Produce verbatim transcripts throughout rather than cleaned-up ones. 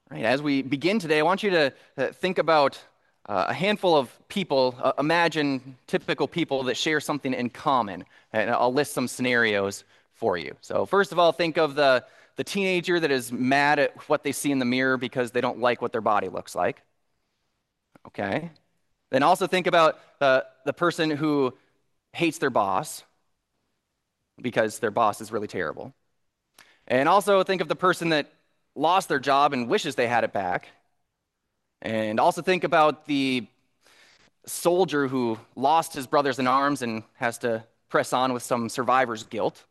Right, as we begin today, I want you to uh, think about uh, a handful of people. Uh, imagine typical people that share something in common, and I'll list some scenarios for you. So, first of all, think of the the teenager that is mad at what they see in the mirror because they don't like what their body looks like. Okay. Then also think about the the person who hates their boss because their boss is really terrible. And also think of the person that lost their job and wishes they had it back. And also think about the soldier who lost his brothers in arms and has to press on with some survivor's guilt.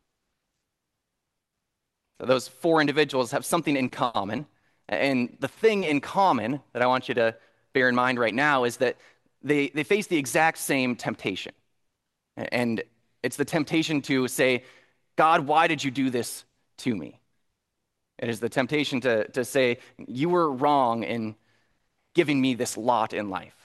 So those four individuals have something in common. And the thing in common that I want you to bear in mind right now is that they, they face the exact same temptation. And it's the temptation to say, God, why did you do this to me? It is the temptation to, to say, you were wrong in giving me this lot in life.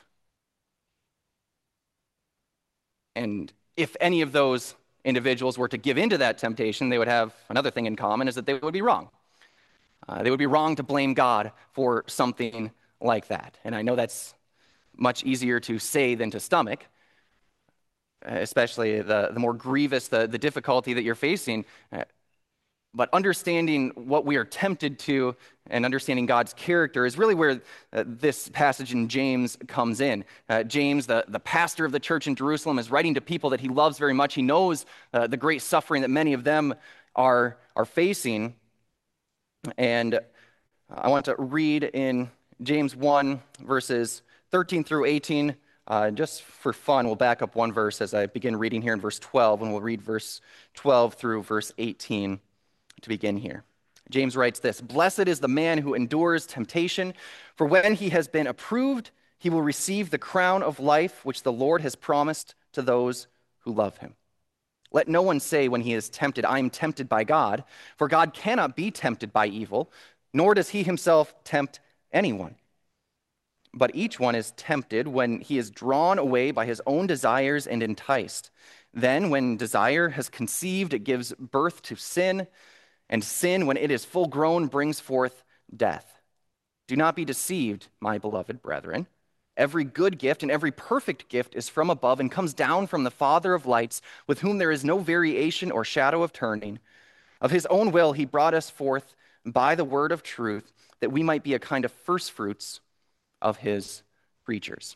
And if any of those individuals were to give into that temptation, they would have another thing in common, is that they would be wrong. Uh, they would be wrong to blame God for something like that. And I know that's much easier to say than to stomach, especially the, the more grievous the, the difficulty that you're facing. Uh, But understanding what we are tempted to and understanding God's character is really where uh, this passage in James comes in. Uh, James, the, the pastor of the church in Jerusalem, is writing to people that he loves very much. He knows uh, the great suffering that many of them are, are facing. And I want to read in James one, verses thirteen through eighteen. Uh, just for fun, we'll back up one verse as I begin reading here in verse twelve, and we'll read verse twelve through verse eighteen. To begin here. James writes this: "Blessed is the man who endures temptation, for when he has been approved, he will receive the crown of life which the Lord has promised to those who love him. Let no one say when he is tempted, 'I am tempted by God,' for God cannot be tempted by evil, nor does he himself tempt anyone. But each one is tempted when he is drawn away by his own desires and enticed. Then, when desire has conceived, it gives birth to sin. And sin, when it is full grown, brings forth death. Do not be deceived, my beloved brethren. Every good gift and every perfect gift is from above and comes down from the Father of lights, with whom there is no variation or shadow of turning. Of his own will he brought us forth by the word of truth, that we might be a kind of first fruits of his creatures."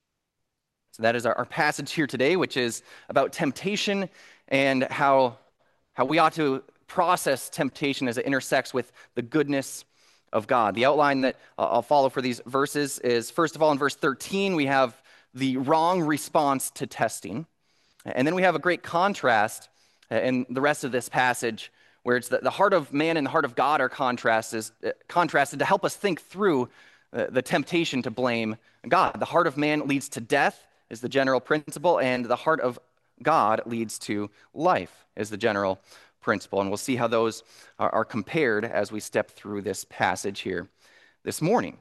So that is our, our passage here today, which is about temptation and how, how we ought to process temptation as it intersects with the goodness of God. The outline that uh, I'll follow for these verses is, first of all, in verse thirteen, we have the wrong response to testing. And then we have a great contrast in the rest of this passage, where it's the, the heart of man and the heart of God are contrasted, uh, contrasted to help us think through uh, the temptation to blame God. The heart of man leads to death, is the general principle, and the heart of God leads to life, is the general principle. And we'll see how those are, are compared as we step through this passage here this morning.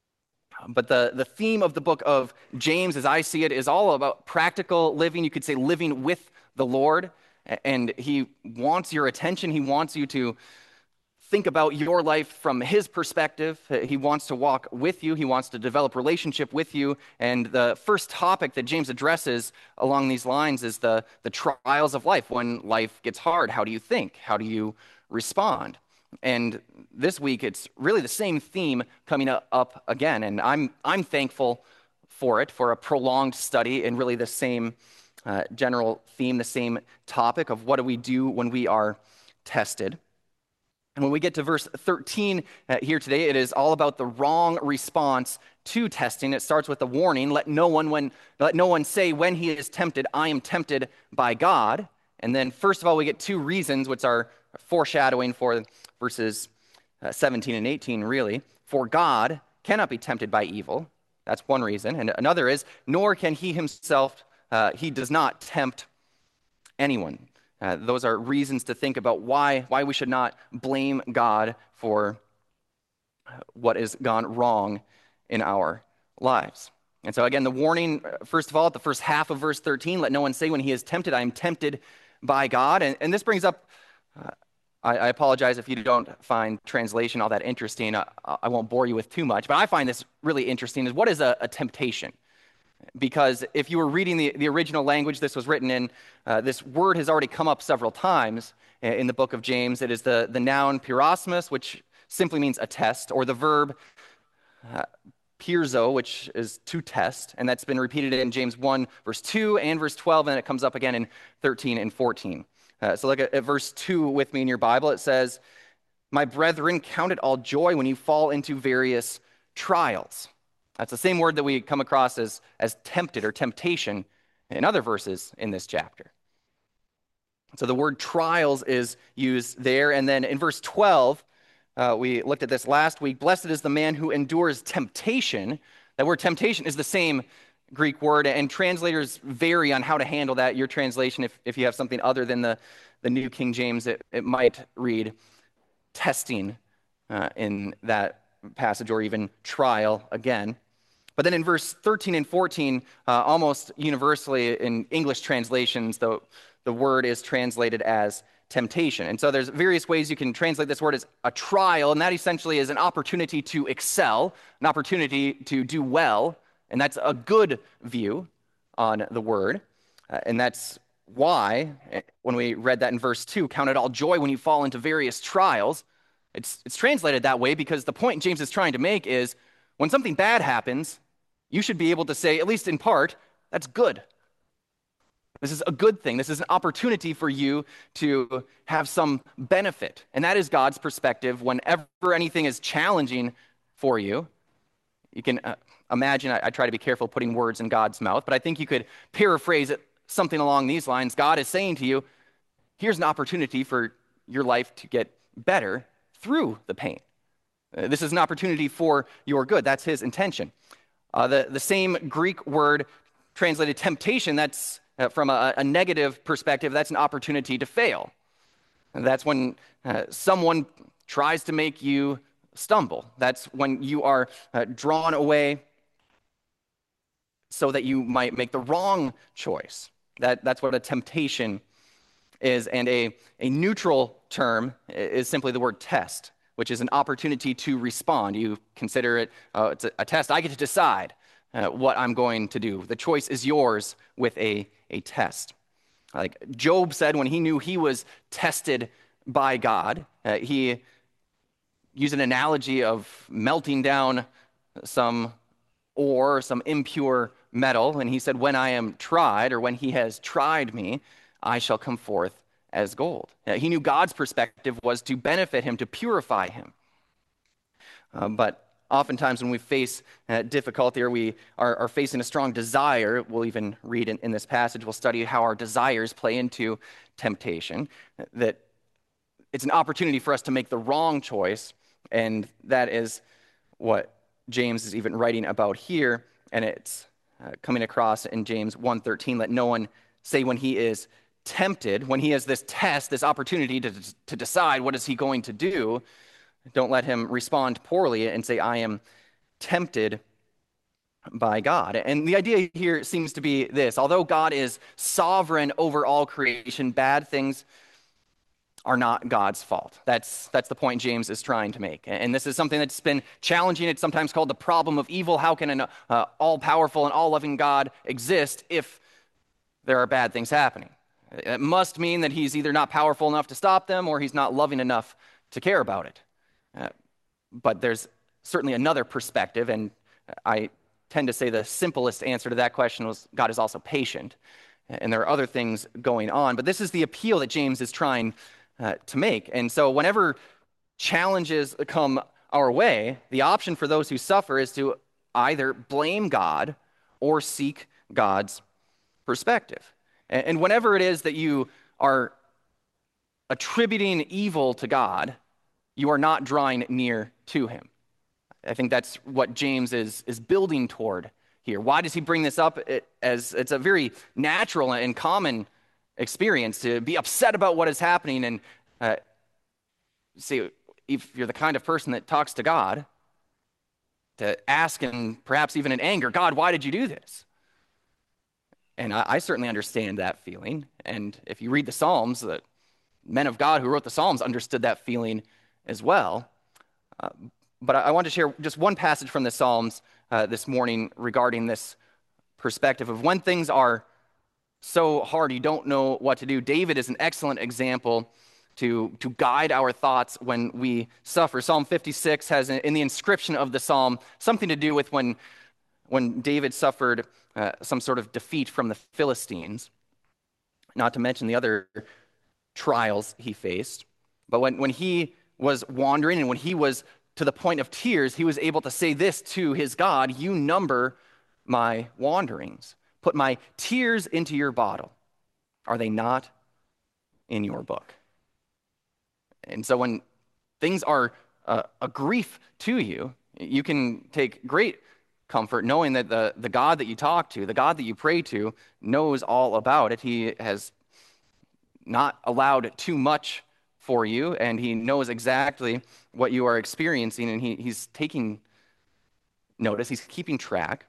But the, the theme of the book of James, as I see it, is all about practical living. You could say living with the Lord. And he wants your attention. He wants you to think about your life from his perspective. He wants to walk with you. He wants to develop relationship with you. And the first topic that James addresses along these lines is the, the trials of life. When life gets hard, how do you think? How do you respond? And this week, it's really the same theme coming up again. And I'm, I'm thankful for it, for a prolonged study and really the same uh, general theme, the same topic of what do we do when we are tested. And when we get to verse thirteen uh, here today, it is all about the wrong response to testing. It starts with a warning: let no one when let no one say when he is tempted, 'I am tempted by God.' And then first of all, we get two reasons, which are foreshadowing for verses uh, seventeen and eighteen, really. For God cannot be tempted by evil. That's one reason. And another is, nor can he himself, uh, he does not tempt anyone. Uh, those are reasons to think about why, why we should not blame God for what has gone wrong in our lives. And so again, the warning, first of all, at the first half of verse thirteen, let no one say when he is tempted, I am tempted by God. And, and this brings up uh, I, I apologize if you don't find translation all that interesting. I, I won't bore you with too much, but I find this really interesting is what is a, a temptation? Because if you were reading the, the original language this was written in, uh, this word has already come up several times in the book of James. It is the, the noun pyrosmos, which simply means a test, or the verb uh, pierzo, which is to test, and that's been repeated in James one, verse two, and verse twelve, and it comes up again in thirteen and fourteen. Uh, so look at, at verse two with me in your Bible. It says, "My brethren, count it all joy when you fall into various trials." That's the same word that we come across as, as tempted or temptation in other verses in this chapter. So the word trials is used there. And then in verse twelve, uh, we looked at this last week. "Blessed is the man who endures temptation." That word temptation is the same Greek word, and translators vary on how to handle that. Your translation, if, if you have something other than the, the New King James, it, it might read testing uh, in that passage, or even trial again. But then in verse thirteen and fourteen, uh, almost universally in English translations, the, the word is translated as temptation. And so there's various ways you can translate this word as a trial, and that essentially is an opportunity to excel, an opportunity to do well, and that's a good view on the word. Uh, and that's why, when we read that in verse two, "Count it all joy when you fall into various trials," it's, it's translated that way because the point James is trying to make is when something bad happens, you should be able to say, at least in part, that's good. This is a good thing. This is an opportunity for you to have some benefit. And that is God's perspective whenever anything is challenging for you. You can uh, imagine, I, I try to be careful putting words in God's mouth, but I think you could paraphrase it something along these lines. God is saying to you, here's an opportunity for your life to get better through the pain. Uh, this is an opportunity for your good. That's his intention. Uh, the, the same Greek word translated temptation, that's uh, from a, a negative perspective, that's an opportunity to fail. And that's when uh, someone tries to make you stumble. That's when you are uh, drawn away so that you might make the wrong choice. That, that's what a temptation is. And a, a neutral term is simply the word test, which is an opportunity to respond. You consider it, uh, it's a, a test. I get to decide uh, what I'm going to do. The choice is yours with a, a test. Like Job said when he knew he was tested by God, uh, he used an analogy of melting down some ore, some impure metal, and he said, when I am tried, or when he has tried me, I shall come forth as gold. Uh, he knew God's perspective was to benefit him, to purify him. Uh, but oftentimes when we face uh, difficulty, or we are, are facing a strong desire, we'll even read in, in this passage, we'll study how our desires play into temptation, that it's an opportunity for us to make the wrong choice, and that is what James is even writing about here, and it's uh, coming across in James one thirteen, "Let no one say when he is tempted," when he has this test, this opportunity to, to decide what is he going to do, don't let him respond poorly and say, "I am tempted by God." And the idea here seems to be this: although God is sovereign over all creation, bad things are not God's fault. That's, that's the point James is trying to make. And this is something that's been challenging. It's sometimes called the problem of evil. How can an uh, all-powerful and all-loving God exist if there are bad things happening? It must mean that he's either not powerful enough to stop them, or he's not loving enough to care about it. Uh, but there's certainly another perspective, and I tend to say the simplest answer to that question was God is also patient, and there are other things going on. But this is the appeal that James is trying uh, to make. And so whenever challenges come our way, the option for those who suffer is to either blame God or seek God's perspective. And whenever it is that you are attributing evil to God, you are not drawing near to him. I think that's what James is, is building toward here. Why does he bring this up? It, as it's a very natural and common experience to be upset about what is happening, and uh, see, if you're the kind of person that talks to God, to ask, and perhaps even in anger, "God, why did you do this?" And I, I certainly understand that feeling. And if you read the Psalms, that men of God who wrote the Psalms understood that feeling as well. Uh, but I, I want to share just one passage from the Psalms uh, this morning regarding this perspective of when things are so hard you don't know what to do. David is an excellent example to, to guide our thoughts when we suffer. Psalm fifty-six has in the inscription of the psalm something to do with when, when David suffered uh, some sort of defeat from the Philistines, not to mention the other trials he faced. But when, when he was wandering and when he was to the point of tears, he was able to say this to his God: "You number my wanderings. Put my tears into your bottle. Are they not in your book?" And so when things are uh, a grief to you, you can take great comfort knowing that the, the God that you talk to, the God that you pray to, knows all about it. He has not allowed too much for you, and he knows exactly what you are experiencing, and he, he's taking notice, he's keeping track.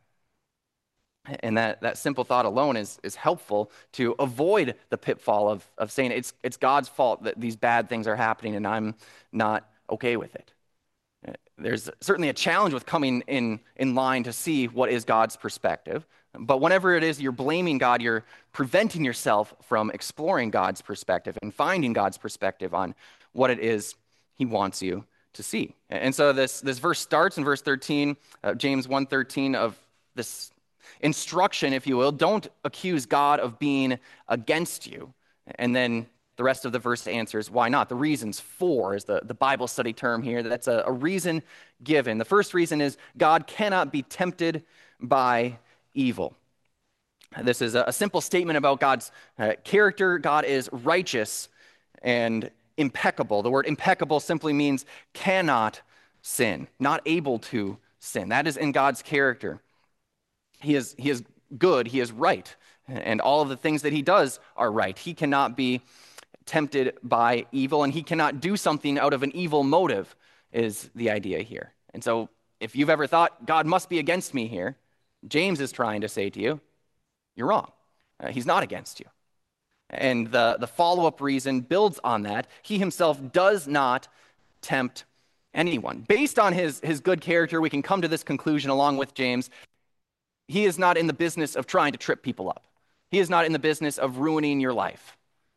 And that, that simple thought alone is, is helpful to avoid the pitfall of, of saying it's, it's God's fault that these bad things are happening and I'm not okay with it. There's certainly a challenge with coming in, in line to see what is God's perspective. But whenever it is you're blaming God, you're preventing yourself from exploring God's perspective and finding God's perspective on what it is he wants you to see. And so this, this verse starts in verse thirteen, uh, James one thirteen, of this instruction, if you will. Don't accuse God of being against you. And then the rest of the verse answers why not. The reasons for is the, the Bible study term here. That's a, a reason given. The first reason is God cannot be tempted by evil. This is a, a simple statement about God's uh, character. God is righteous and impeccable. The word impeccable simply means cannot sin, not able to sin. That is in God's character. He is, he is good, he is right, and all of the things that he does are right. He cannot be tempted by evil, and he cannot do something out of an evil motive, is the idea here. And so if you've ever thought, God must be against me here, James is trying to say to you, you're wrong. Uh, he's not against you. And the, the follow-up reason builds on that. He himself does not tempt anyone. Based on his, his good character, we can come to this conclusion along with James. He is not in the business of trying to trip people up. He is not in the business of ruining your life.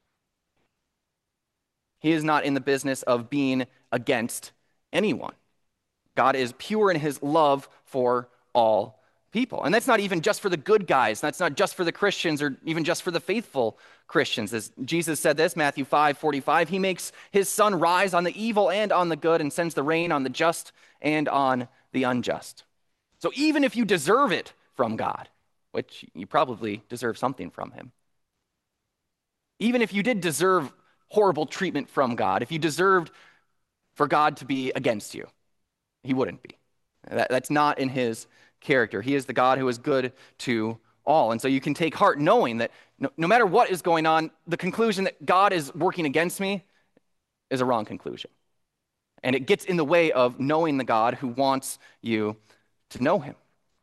He is not in the business of being against anyone. God is pure in his love for all people. And that's not even just for the good guys. That's not just for the Christians or even just for the faithful Christians. As Jesus said this, Matthew five forty-five, he makes his sun rise on the evil and on the good and sends the rain on the just and on the unjust. So even if you deserve it from God, which you probably deserve something from him. Even if you did deserve horrible treatment from God, if you deserved for God to be against you, he wouldn't be. That, that's not in his character. He is the God who is good to all. And so you can take heart knowing that no, no matter what is going on, the conclusion that God is working against me is a wrong conclusion. And it gets in the way of knowing the God who wants you to know him.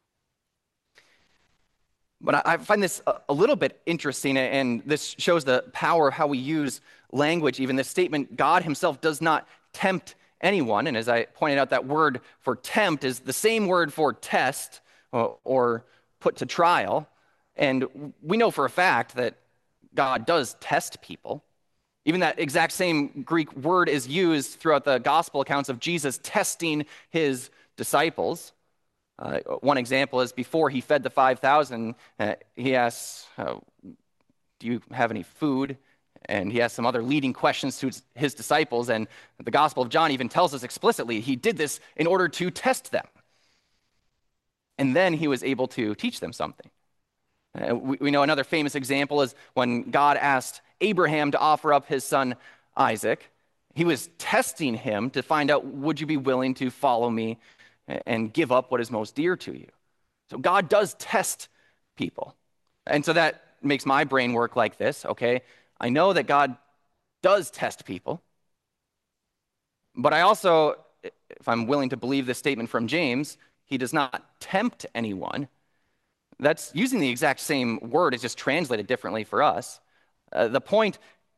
But I find this a little bit interesting, and this shows the power of how we use language. Even this statement, God himself does not tempt anyone. And as I pointed out, that word for tempt is the same word for test or, or put to trial. And we know for a fact that God does test people. Even that exact same Greek word is used throughout the gospel accounts of Jesus testing his disciples. Uh, one example is before he fed the five thousand, uh, he asks, uh, do you have any food? And he has some other leading questions to his, his disciples, and the Gospel of John even tells us explicitly he did this in order to test them. And then he was able to teach them something. Uh, we, we know another famous example is when God asked Abraham to offer up his son Isaac. He was testing him to find out, would you be willing to follow me and give up what is most dear to you? So God does test people. And so that makes my brain work like this, okay? I know that God does test people, but I also, if I'm willing to believe this statement from James, he does not tempt anyone. That's using the exact same word, it's just translated differently for us. Uh, the point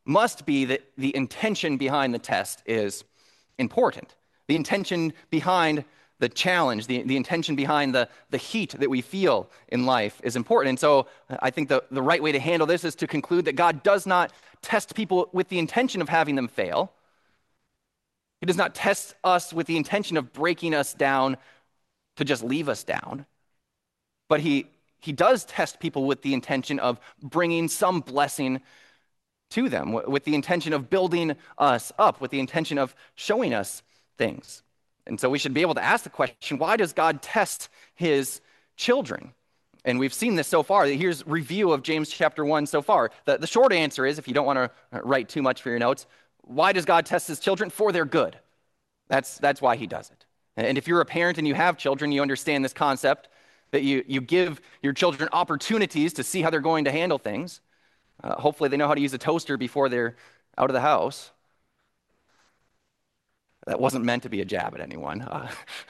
must be that the intention behind the test is important. The intention behind the challenge, the, the intention behind the, the heat that we feel in life is important. And so I think the, the right way to handle this is to conclude that God does not test people with the intention of having them fail. He does not test us with the intention of breaking us down to just leave us down. But he, he does test people with the intention of bringing some blessing to them, with the intention of building us up, with the intention of showing us things. And so we should be able to ask the question, why does God test his children? And we've seen this so far. Here's review of James chapter one so far. The, the short answer is, if you don't want to write too much for your notes, why does God test his children? For their good. That's, that's why he does it. And if you're a parent and you have children, you understand this concept that you, you give your children opportunities to see how they're going to handle things. Uh, hopefully they know how to use a toaster before they're out of the house. That wasn't meant to be a jab at anyone. Uh,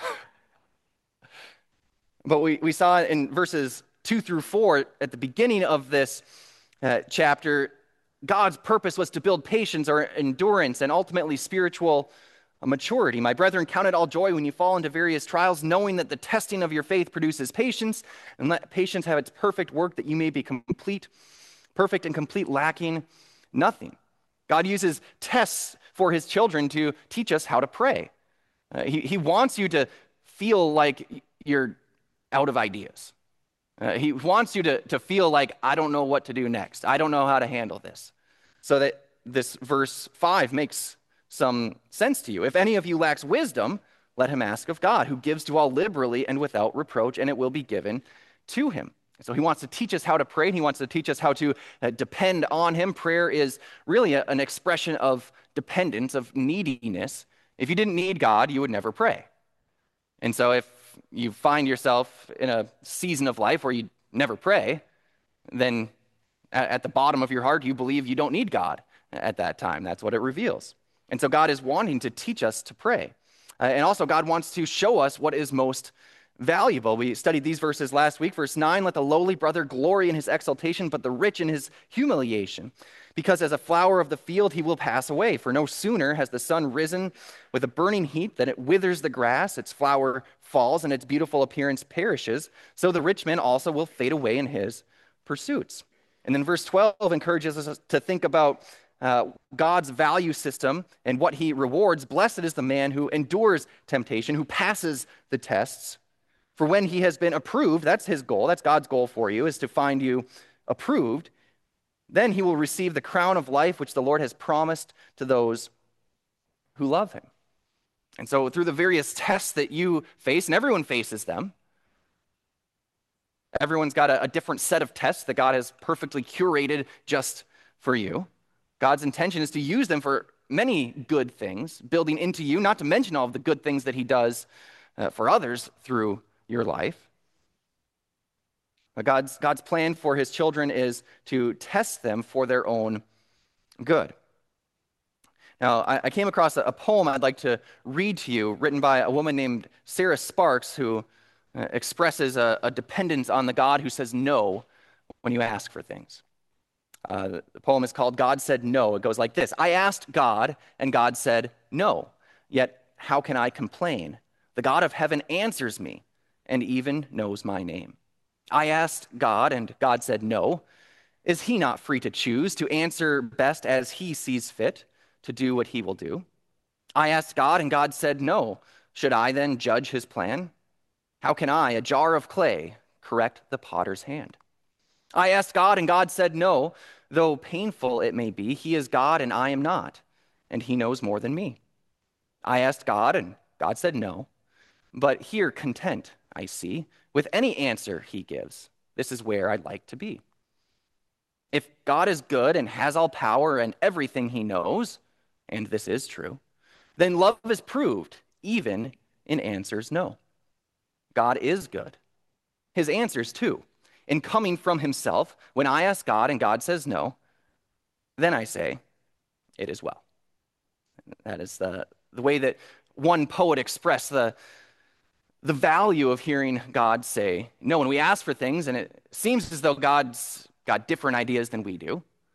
but we, we saw in verses two through four, at the beginning of this uh, chapter, God's purpose was to build patience or endurance and ultimately spiritual maturity. My brethren, count it all joy when you fall into various trials, knowing that the testing of your faith produces patience, and let patience have its perfect work, that you may be complete, perfect and complete, lacking nothing. God uses tests for his children to teach us how to pray. Uh, he, he wants you to feel like you're out of ideas. Uh, he wants you to, to feel like, I don't know what to do next. I don't know how to handle this. So that this verse five makes some sense to you. If any of you lacks wisdom, let him ask of God, who gives to all liberally and without reproach, and it will be given to him. So he wants to teach us how to pray, and he wants to teach us how to uh, depend on him. Prayer is really a, an expression of dependence, of neediness. If you didn't need God, you would never pray. And so if you find yourself in a season of life where you never pray, then at, at the bottom of your heart, you believe you don't need God at that time. That's what it reveals. And so God is wanting to teach us to pray. Uh, and also God wants to show us what is most valuable. We studied these verses last week. Verse nine, let the lowly brother glory in his exaltation, but the rich in his humiliation. Because as a flower of the field he will pass away. For no sooner has the sun risen with a burning heat than it withers the grass, its flower falls, and its beautiful appearance perishes. So the rich man also will fade away in his pursuits. And then verse twelve encourages us to think about uh, God's value system and what he rewards. Blessed is the man who endures temptation, who passes the tests. For when he has been approved, that's his goal, that's God's goal for you, is to find you approved. Then he will receive the crown of life which the Lord has promised to those who love him. And so through the various tests that you face, and everyone faces them, everyone's got a, a different set of tests that God has perfectly curated just for you. God's intention is to use them for many good things, building into you, not to mention all of the good things that he does uh, for others through your life. But God's, God's plan for his children is to test them for their own good. Now, I, I came across a, a poem I'd like to read to you, written by a woman named Sarah Sparks, who uh, expresses a, a dependence on the God who says no when you ask for things. Uh, the, the poem is called God Said No. It goes like this. I asked God, and God said no. Yet how can I complain? The God of heaven answers me, and even knows my name. I asked God, and God said no. Is he not free to choose, to answer best as he sees fit, to do what he will do? I asked God, and God said no. Should I then judge his plan? How can I, a jar of clay, correct the potter's hand? I asked God, and God said no. Though painful it may be, he is God and I am not, and he knows more than me. I asked God, and God said no. But here content, I see, with any answer he gives. This is where I'd like to be. If God is good and has all power and everything he knows, and this is true, then love is proved, even in answers no. God is good. His answers too. In coming from himself, when I ask God and God says no, then I say, it is well. That is the, the way that one poet expressed the, the value of hearing God say no. When we ask for things and it seems as though God's got different ideas than we do,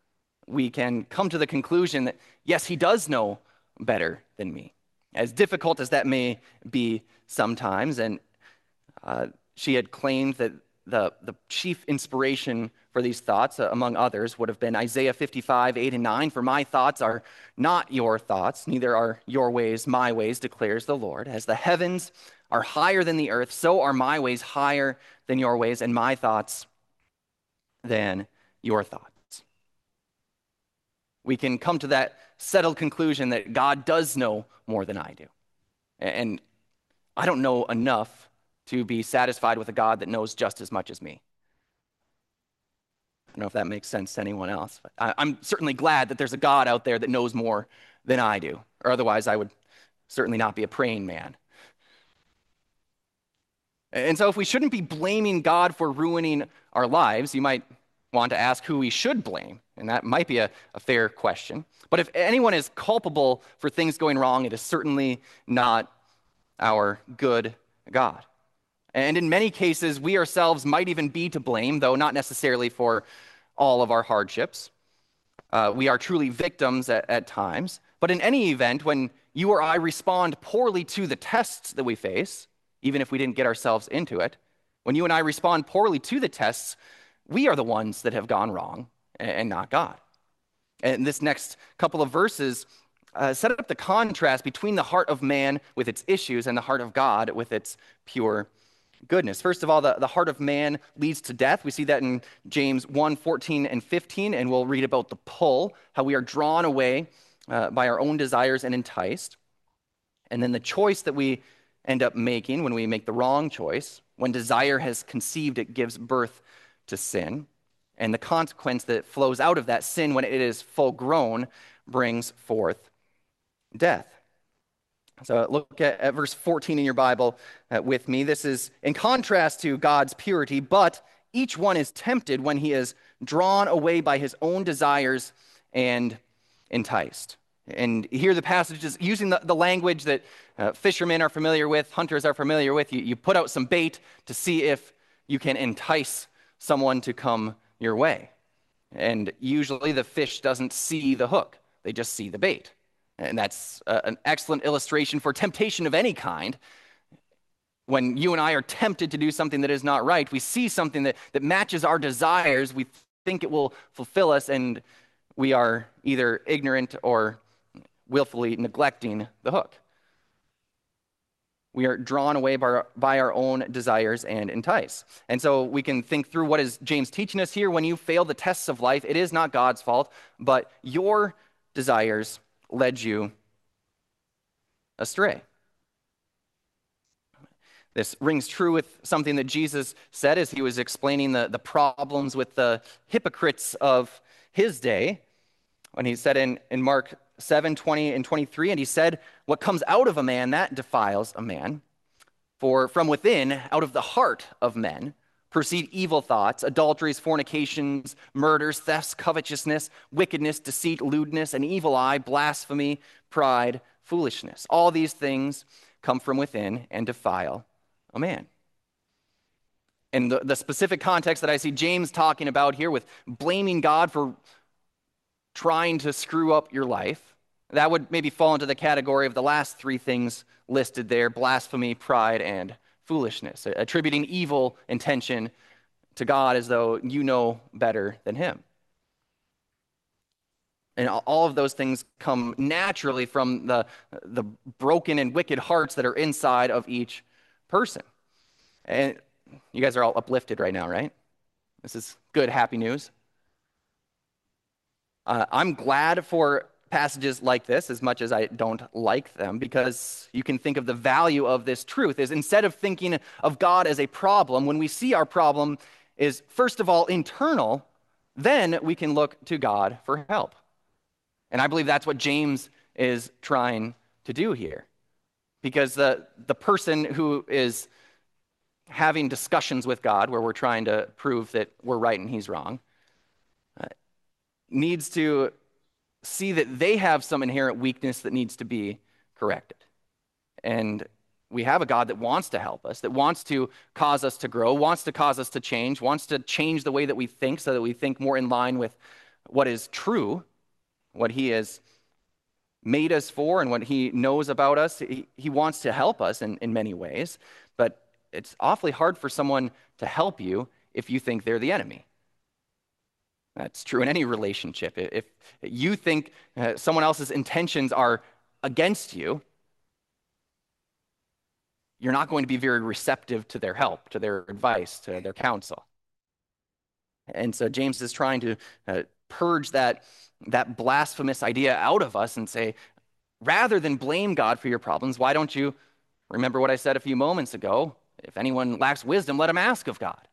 we can come to the conclusion that, yes, he does know better than me, as difficult as that may be sometimes. And uh, she had claimed that the, the chief inspiration for these thoughts, uh, among others, would have been Isaiah fifty-five, eight and nine. For my thoughts are not your thoughts, neither are your ways my ways, declares the Lord. As the heavens are higher than the earth, so are my ways higher than your ways, and my thoughts than your thoughts. We can come to that settled conclusion that God does know more than I do. And I don't know enough to be satisfied with a God that knows just as much as me. I don't know if that makes sense to anyone else, but I, I'm certainly glad that there's a God out there that knows more than I do, or otherwise I would certainly not be a praying man. And so if we shouldn't be blaming God for ruining our lives, you might want to ask who we should blame, and that might be a, a fair question. But if anyone is culpable for things going wrong, it is certainly not our good God. And in many cases, we ourselves might even be to blame, though not necessarily for all of our hardships. Uh, we are truly victims at, at times. But in any event, when you or I respond poorly to the tests that we face, even if we didn't get ourselves into it, when you and I respond poorly to the tests, we are the ones that have gone wrong and not God. And this next couple of verses uh, set up the contrast between the heart of man with its issues and the heart of God with its pure goodness. First of all, the, the heart of man leads to death. We see that in James one, fourteen and fifteen, and we'll read about the pull, how we are drawn away uh, by our own desires and enticed. And then the choice that we end up making when we make the wrong choice, when desire has conceived, it gives birth to sin. And the consequence that flows out of that sin when it is full grown brings forth death. So look at, at verse fourteen in your Bible uh, with me. This is in contrast to God's purity, but each one is tempted when he is drawn away by his own desires and enticed. And here the passage is using the, the language that uh, fishermen are familiar with, hunters are familiar with. You, you put out some bait to see if you can entice someone to come your way. And usually the fish doesn't see the hook. They just see the bait. And that's uh, an excellent illustration for temptation of any kind. When you and I are tempted to do something that is not right, we see something that, that matches our desires, we think it will fulfill us, and we are either ignorant or willfully neglecting the hook. We are drawn away by our, by our own desires and entice. And so we can think through what is James teaching us here. When you fail the tests of life, it is not God's fault, but your desires led you astray. This rings true with something that Jesus said as he was explaining the, the problems with the hypocrites of his day. When he said in, in Mark seven, twenty and twenty-three, and he said, what comes out of a man, that defiles a man. For from within, out of the heart of men, proceed evil thoughts, adulteries, fornications, murders, thefts, covetousness, wickedness, deceit, lewdness, an evil eye, blasphemy, pride, foolishness. All these things come from within and defile a man. And the, the specific context that I see James talking about here with blaming God for trying to screw up your life, that would maybe fall into the category of the last three things listed there: blasphemy, pride, and foolishness, attributing evil intention to God as though you know better than him. And all of those things come naturally from the, the broken and wicked hearts that are inside of each person. And you guys are all uplifted right now, right? This is good, happy news. Uh, I'm glad for passages like this, as much as I don't like them, because you can think of the value of this truth is instead of thinking of God as a problem, when we see our problem is first of all internal, then we can look to God for help. And I believe that's what James is trying to do here, because the, the person who is having discussions with God where we're trying to prove that we're right and he's wrong uh, needs to see that they have some inherent weakness that needs to be corrected. And we have a God that wants to help us, that wants to cause us to grow, wants to cause us to change, wants to change the way that we think so that we think more in line with what is true, what he has made us for and what he knows about us. He, he wants to help us in, in many ways, but it's awfully hard for someone to help you if you think they're the enemy. That's true in any relationship. If you think uh, someone else's intentions are against you, you're not going to be very receptive to their help, to their advice, to their counsel. And so James is trying to uh, purge that, that blasphemous idea out of us and say, rather than blame God for your problems, why don't you remember what I said a few moments ago? If anyone lacks wisdom, let him ask of God.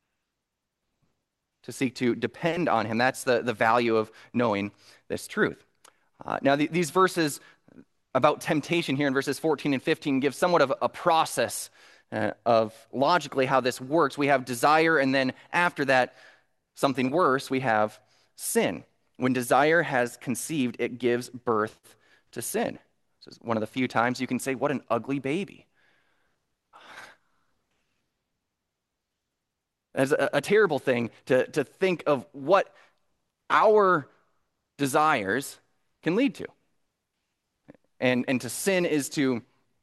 To seek to depend on him. That's the, the value of knowing this truth. Uh, now, the, these verses about temptation here in verses fourteen and fifteen give somewhat of a process uh, of logically how this works. We have desire, and then after that, something worse, we have sin. When desire has conceived, it gives birth to sin. This is one of the few times you can say, what an ugly baby. It's a, a terrible thing to, to think of what our desires can lead to. And, and to sin is to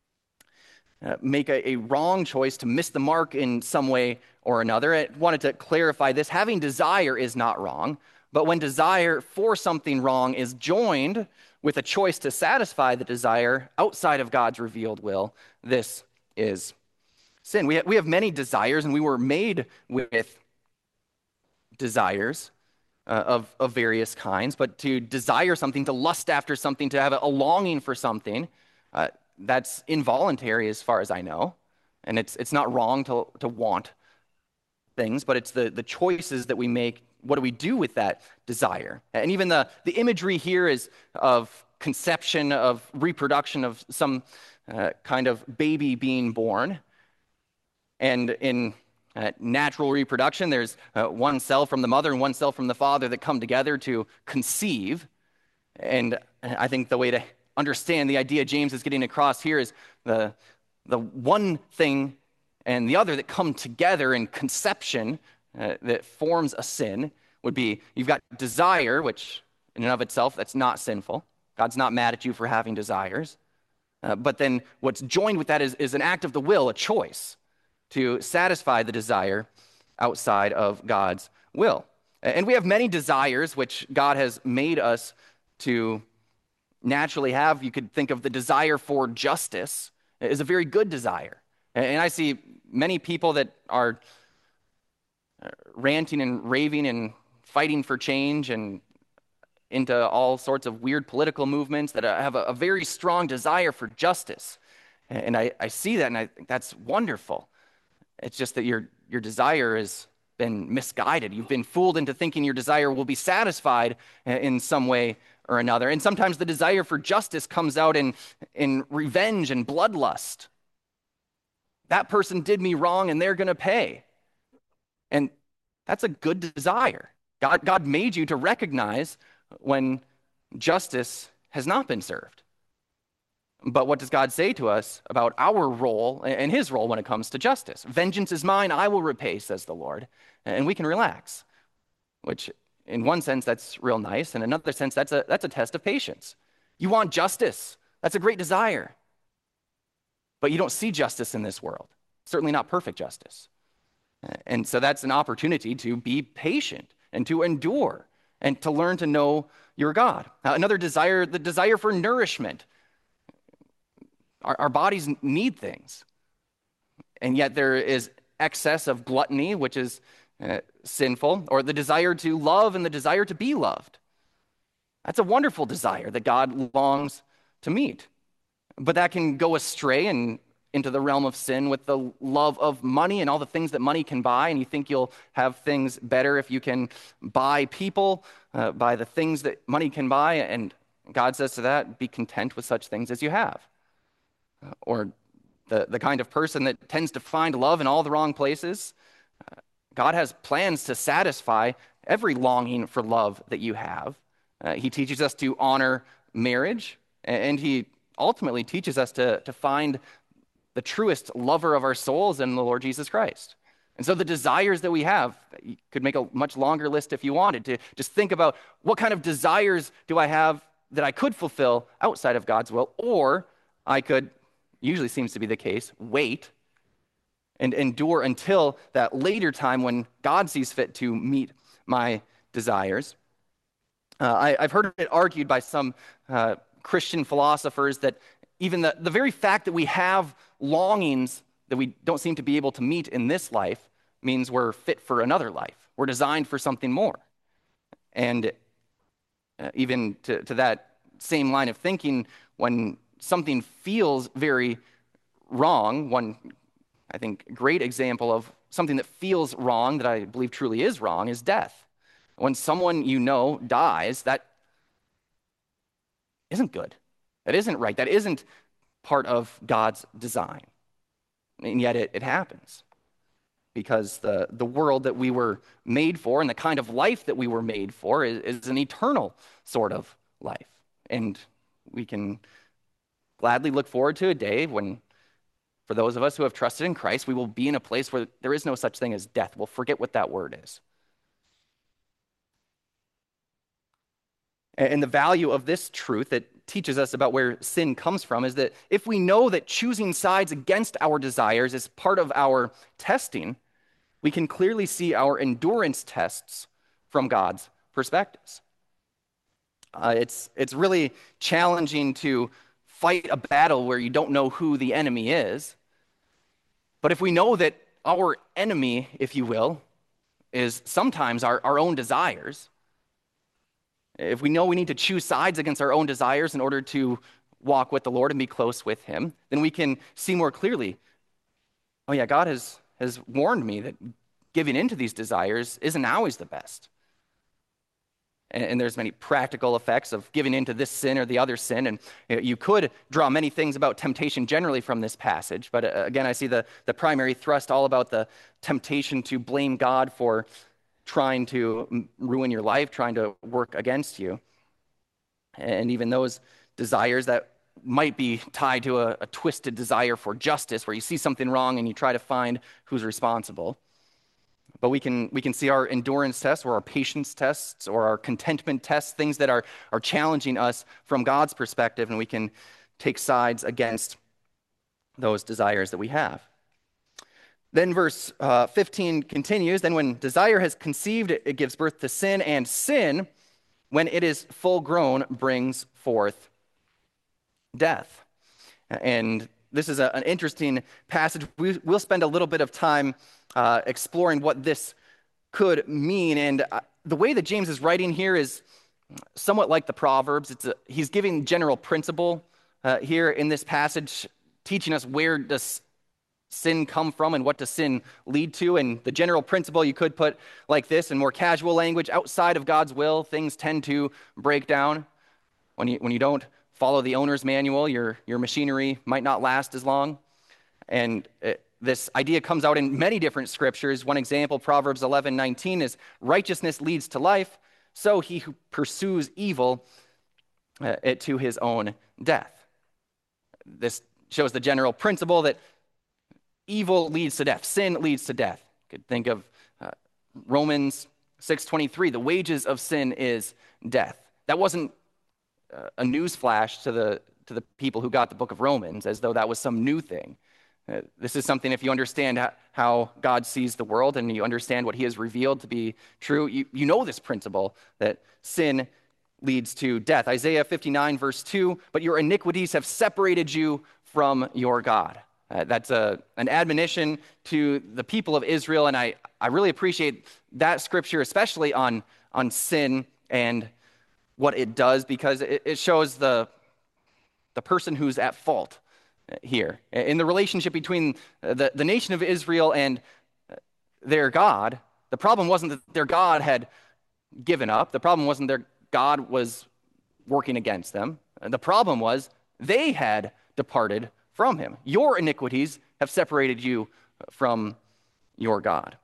uh, make a, a wrong choice, to miss the mark in some way or another. I wanted to clarify this. Having desire is not wrong, but when desire for something wrong is joined with a choice to satisfy the desire outside of God's revealed will, this is sin. We have, we have many desires, and we were made with desires uh, of, of various kinds, but to desire something, to lust after something, to have a, a longing for something, uh, that's involuntary as far as I know. And it's it's not wrong to, to want things, but it's the, the choices that we make. What do we do with that desire? And even the, the imagery here is of conception, of reproduction, of some uh, kind of baby being born. And in uh, natural reproduction, there's uh, one cell from the mother and one cell from the father that come together to conceive. And I think the way to understand the idea James is getting across here is the, the one thing and the other that come together in conception uh, that forms a sin would be you've got desire, which in and of itself, that's not sinful. God's not mad at you for having desires. Uh, but then what's joined with that is, is an act of the will, a choice to satisfy the desire outside of God's will. And we have many desires which God has made us to naturally have. You could think of the desire for justice is a very good desire. And I see many people that are ranting and raving and fighting for change and into all sorts of weird political movements that have a, a very strong desire for justice. And I, I see that, and I think that's wonderful. It's just that your, your desire has been misguided. You've been fooled into thinking your desire will be satisfied in some way or another. And sometimes the desire for justice comes out in, in revenge and bloodlust. That person did me wrong, and they're going to pay. And that's a good desire. God, God made you to recognize when justice has not been served. But what does God say to us about our role and his role when it comes to justice? Vengeance is mine, I will repay, says the Lord. And we can relax, which in one sense, that's real nice. In another sense, that's a, that's a test of patience. You want justice. That's a great desire. But you don't see justice in this world, certainly not perfect justice. And so that's an opportunity to be patient and to endure and to learn to know your God. Uh, another desire, the desire for nourishment. Our, our bodies need things. And yet there is excess of gluttony, which is uh, sinful, or the desire to love and the desire to be loved. That's a wonderful desire that God longs to meet. But that can go astray and into the realm of sin with the love of money and all the things that money can buy, and you think you'll have things better if you can buy people, uh, buy the things that money can buy, and God says to that, be content with such things as you have. Uh, or the, the kind of person that tends to find love in all the wrong places. Uh, God has plans to satisfy every longing for love that you have. Uh, he teaches us to honor marriage, and he ultimately teaches us to, to find the truest lover of our souls in the Lord Jesus Christ. And so the desires that we have, you could make a much longer list if you wanted to just think about what kind of desires do I have that I could fulfill outside of God's will, or I could, usually seems to be the case, wait and endure until that later time when God sees fit to meet my desires. Uh, I, I've heard it argued by some uh, Christian philosophers that even the, the very fact that we have longings that we don't seem to be able to meet in this life means we're fit for another life. We're designed for something more. And uh, even to, to that same line of thinking, when something feels very wrong, one, I think, great example of something that feels wrong, that I believe truly is wrong, is death. When someone you know dies, that isn't good. That isn't right. That isn't part of God's design. And yet it, it happens because the, the world that we were made for and the kind of life that we were made for is, is an eternal sort of life. And we can gladly look forward to a day when, for those of us who have trusted in Christ, we will be in a place where there is no such thing as death. We'll forget what that word is. And the value of this truth that teaches us about where sin comes from is that if we know that choosing sides against our desires is part of our testing, we can clearly see our endurance tests from God's perspectives. Uh, it's, it's really challenging to fight a battle where you don't know who the enemy is. But if we know that our enemy, if you will, is sometimes our, our own desires, if we know we need to choose sides against our own desires in order to walk with the Lord and be close with him, then we can see more clearly, oh yeah, God has, has warned me that giving into these desires isn't always the best. And, and there's many practical effects of giving into this sin or the other sin, and you could draw many things about temptation generally from this passage, but uh, again, I see the, the primary thrust all about the temptation to blame God for trying to ruin your life, trying to work against you. And even those desires that might be tied to a, a twisted desire for justice, where you see something wrong and you try to find who's responsible. But we can we can see our endurance tests or our patience tests or our contentment tests, things that are, are challenging us from God's perspective, and we can take sides against those desires that we have. Then verse uh, fifteen continues, then when desire has conceived, it, it gives birth to sin, and sin, when it is full grown, brings forth death. And this is a, an interesting passage. We, we'll spend a little bit of time uh, exploring what this could mean. And uh, the way that James is writing here is somewhat like the Proverbs. It's a, he's giving general principle uh, here in this passage, teaching us where does sin come from and what does sin lead to. And the general principle you could put like this in more casual language: outside of God's will, things tend to break down. When you when you don't follow the owner's manual, your your machinery might not last as long. And it, this idea comes out in many different scriptures. One example, Proverbs eleven nineteen, is righteousness leads to life, so he who pursues evil uh, it to his own death. This shows the general principle that evil leads to death. Sin leads to death. You could think of uh, Romans six twenty-three. The wages of sin is death. That wasn't uh, a news flash to the to the people who got the book of Romans, as though that was some new thing. Uh, this is something, if you understand how, how God sees the world and you understand what he has revealed to be true, you, you know this principle that sin leads to death. Isaiah fifty-nine verse two, but your iniquities have separated you from your God. Uh, that's a, an admonition to the people of Israel, and I, I really appreciate that scripture, especially on, on sin and what it does, because it, it shows the, the person who's at fault here. In the relationship between the, the nation of Israel and their God, the problem wasn't that their God had given up. The problem wasn't their God was working against them. The problem was they had departed from him. Your iniquities have separated you from your God.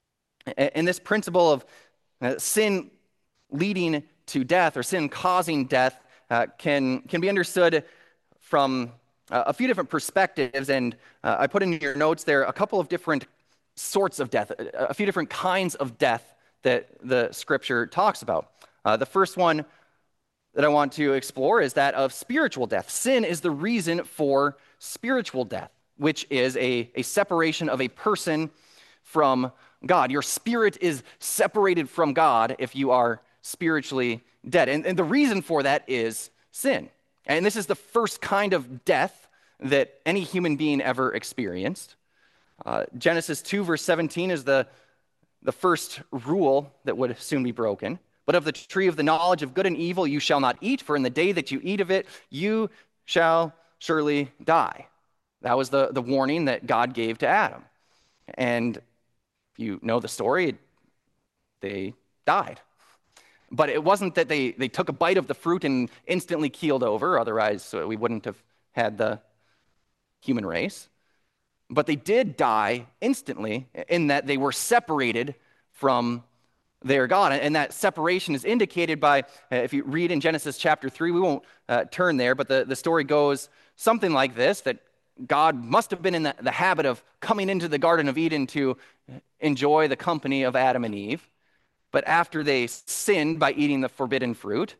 And this principle of uh, sin leading to death, or sin causing death, uh, can, can be understood from uh, a few different perspectives. And uh, I put in your notes there a couple of different sorts of death, a, a few different kinds of death that the scripture talks about. Uh, the first one that I want to explore is that of spiritual death. Sin is the reason for spiritual death, which is a, a separation of a person from God. Your spirit is separated from God if you are spiritually dead. And, and the reason for that is sin. And this is the first kind of death that any human being ever experienced. Uh, Genesis two, verse seventeen is the, the first rule that would soon be broken. But of the tree of the knowledge of good and evil you shall not eat, for in the day that you eat of it, you shall surely die. That was the, the warning that God gave to Adam. And if you know the story, they died. But it wasn't that they, they took a bite of the fruit and instantly keeled over, otherwise we wouldn't have had the human race. But they did die instantly in that they were separated from their God. And that separation is indicated by, uh, if you read in Genesis chapter three, we won't uh, turn there, but the, the story goes something like this, that God must have been in the, the habit of coming into the Garden of Eden to enjoy the company of Adam and Eve. But after they sinned by eating the forbidden fruit,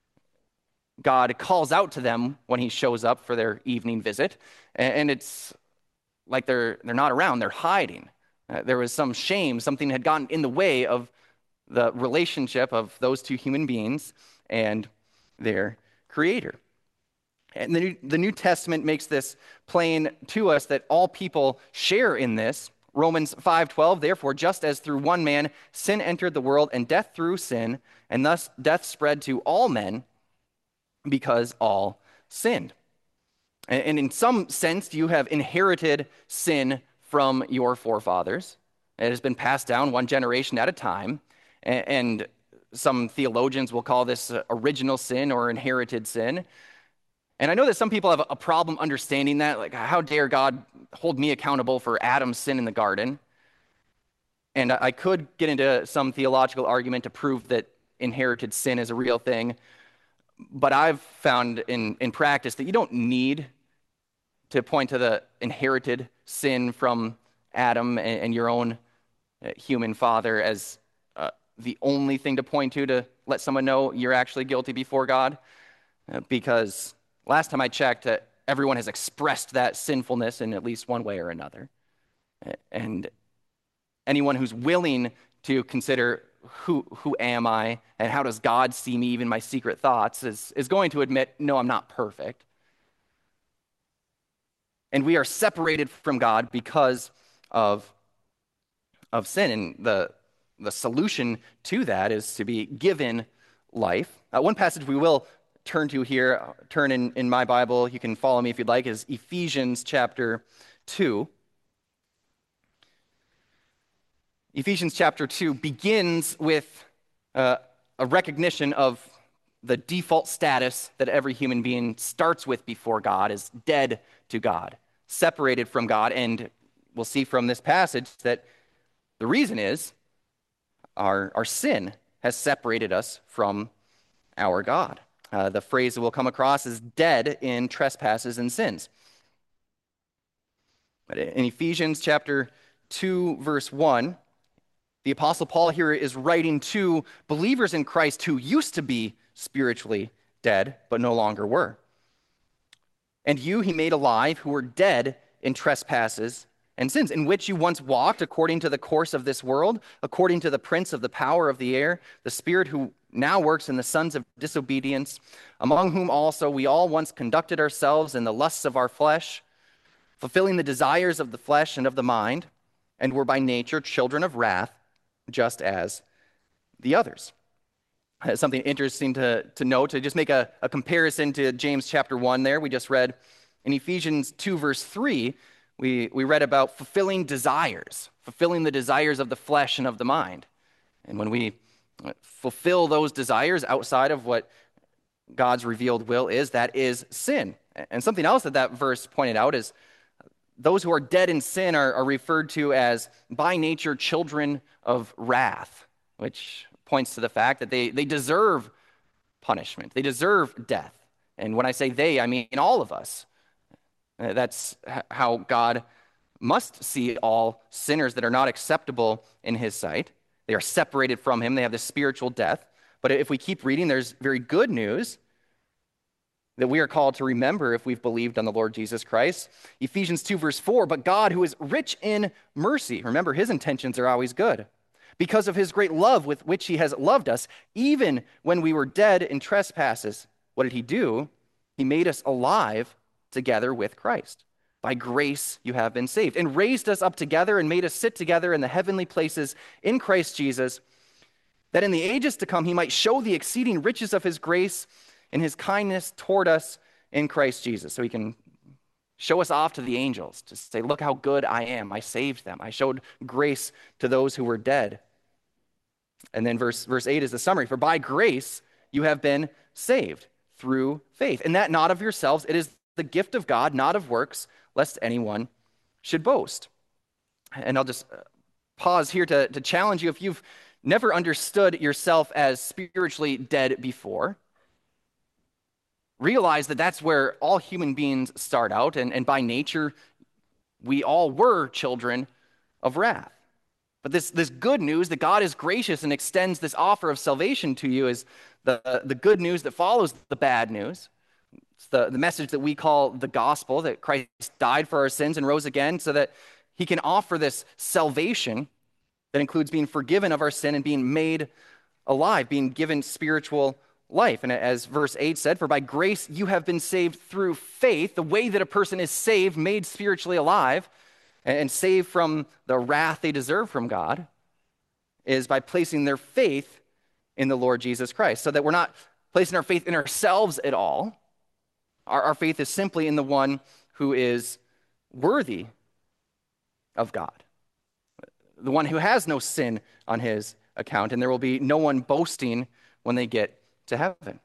God calls out to them when he shows up for their evening visit. And, and it's like they're, they're not around, they're hiding. Uh, there was some shame, something had gotten in the way of the relationship of those two human beings and their Creator. And the New, the New Testament makes this plain to us that all people share in this. Romans five twelve, therefore, just as through one man sin entered the world, and death through sin, and thus death spread to all men because all sinned. And, and in some sense, you have inherited sin from your forefathers. It has been passed down one generation at a time. And some theologians will call this original sin or inherited sin. And I know that some people have a problem understanding that, like, how dare God hold me accountable for Adam's sin in the garden? And I could get into some theological argument to prove that inherited sin is a real thing, but I've found in, in practice that you don't need to point to the inherited sin from Adam and, and your own human father as the only thing to point to to let someone know you're actually guilty before God, uh, because last time I checked, uh, everyone has expressed that sinfulness in at least one way or another. And anyone who's willing to consider who who am I and how does God see me, even my secret thoughts, is, is going to admit, no, I'm not perfect. And we are separated from God because of, of sin. And the The solution to that is to be given life. Uh, one passage we will turn to here, uh, turn in, in my Bible, you can follow me if you'd like, is Ephesians chapter two. Ephesians chapter two begins with uh, a recognition of the default status that every human being starts with before God, is dead to God, separated from God. And we'll see from this passage that the reason is Our, our sin has separated us from our God. Uh, the phrase that we'll come across is dead in trespasses and sins. But in Ephesians chapter two, verse one, the Apostle Paul here is writing to believers in Christ who used to be spiritually dead, but no longer were. And you he made alive who were dead in trespasses and sins, in which you once walked according to the course of this world, according to the prince of the power of the air, the spirit who now works in the sons of disobedience, among whom also we all once conducted ourselves in the lusts of our flesh, fulfilling the desires of the flesh and of the mind, and were by nature children of wrath, just as the others. It's something interesting to, to note, to just make a, a comparison to James chapter one there. We just read in Ephesians two, verse three, We, we read about fulfilling desires, fulfilling the desires of the flesh and of the mind. And when we fulfill those desires outside of what God's revealed will is, that is sin. And something else that that verse pointed out is those who are dead in sin are, are referred to as by nature children of wrath, which points to the fact that they, they deserve punishment. They deserve death. And when I say they, I mean all of us. Uh, That's h- how God must see all sinners that are not acceptable in his sight. They are separated from him. They have this spiritual death. But if we keep reading, there's very good news that we are called to remember if we've believed on the Lord Jesus Christ. Ephesians two, verse four, but God, who is rich in mercy, remember, his intentions are always good, because of his great love with which he has loved us, even when we were dead in trespasses. What did he do? He made us alive together with Christ. By grace you have been saved, and raised us up together and made us sit together in the heavenly places in Christ Jesus, that in the ages to come he might show the exceeding riches of his grace and his kindness toward us in Christ Jesus. So he can show us off to the angels, to say, look how good I am. I saved them. I showed grace to those who were dead. And then verse, verse eight is the summary. For by grace you have been saved through faith. And that not of yourselves, it is the gift of God, not of works, lest anyone should boast. And I'll just pause here to, to challenge you. If you've never understood yourself as spiritually dead before, realize that that's where all human beings start out, and, and by nature, we all were children of wrath. But this, this good news that God is gracious and extends this offer of salvation to you is the, the good news that follows the bad news. It's the, the message that we call the gospel, that Christ died for our sins and rose again so that he can offer this salvation that includes being forgiven of our sin and being made alive, being given spiritual life. And as verse eight said, for by grace you have been saved through faith. The way that a person is saved, made spiritually alive, and saved from the wrath they deserve from God, is by placing their faith in the Lord Jesus Christ, so that we're not placing our faith in ourselves at all. Our, our faith is simply in the one who is worthy of God, the one who has no sin on his account, and there will be no one boasting when they get to heaven.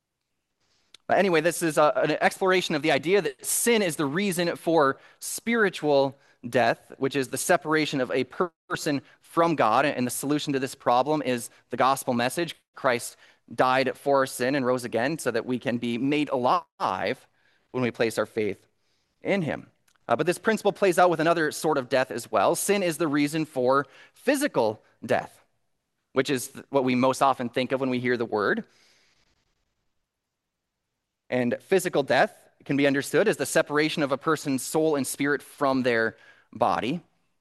But anyway, this is a, an exploration of the idea that sin is the reason for spiritual death, which is the separation of a person from God, and the solution to this problem is the gospel message. Christ died for our sin and rose again so that we can be made alive when we place our faith in him. Uh, but this principle plays out with another sort of death as well. Sin is the reason for physical death, which is what we most often think of when we hear the word. And physical death can be understood as the separation of a person's soul and spirit from their body.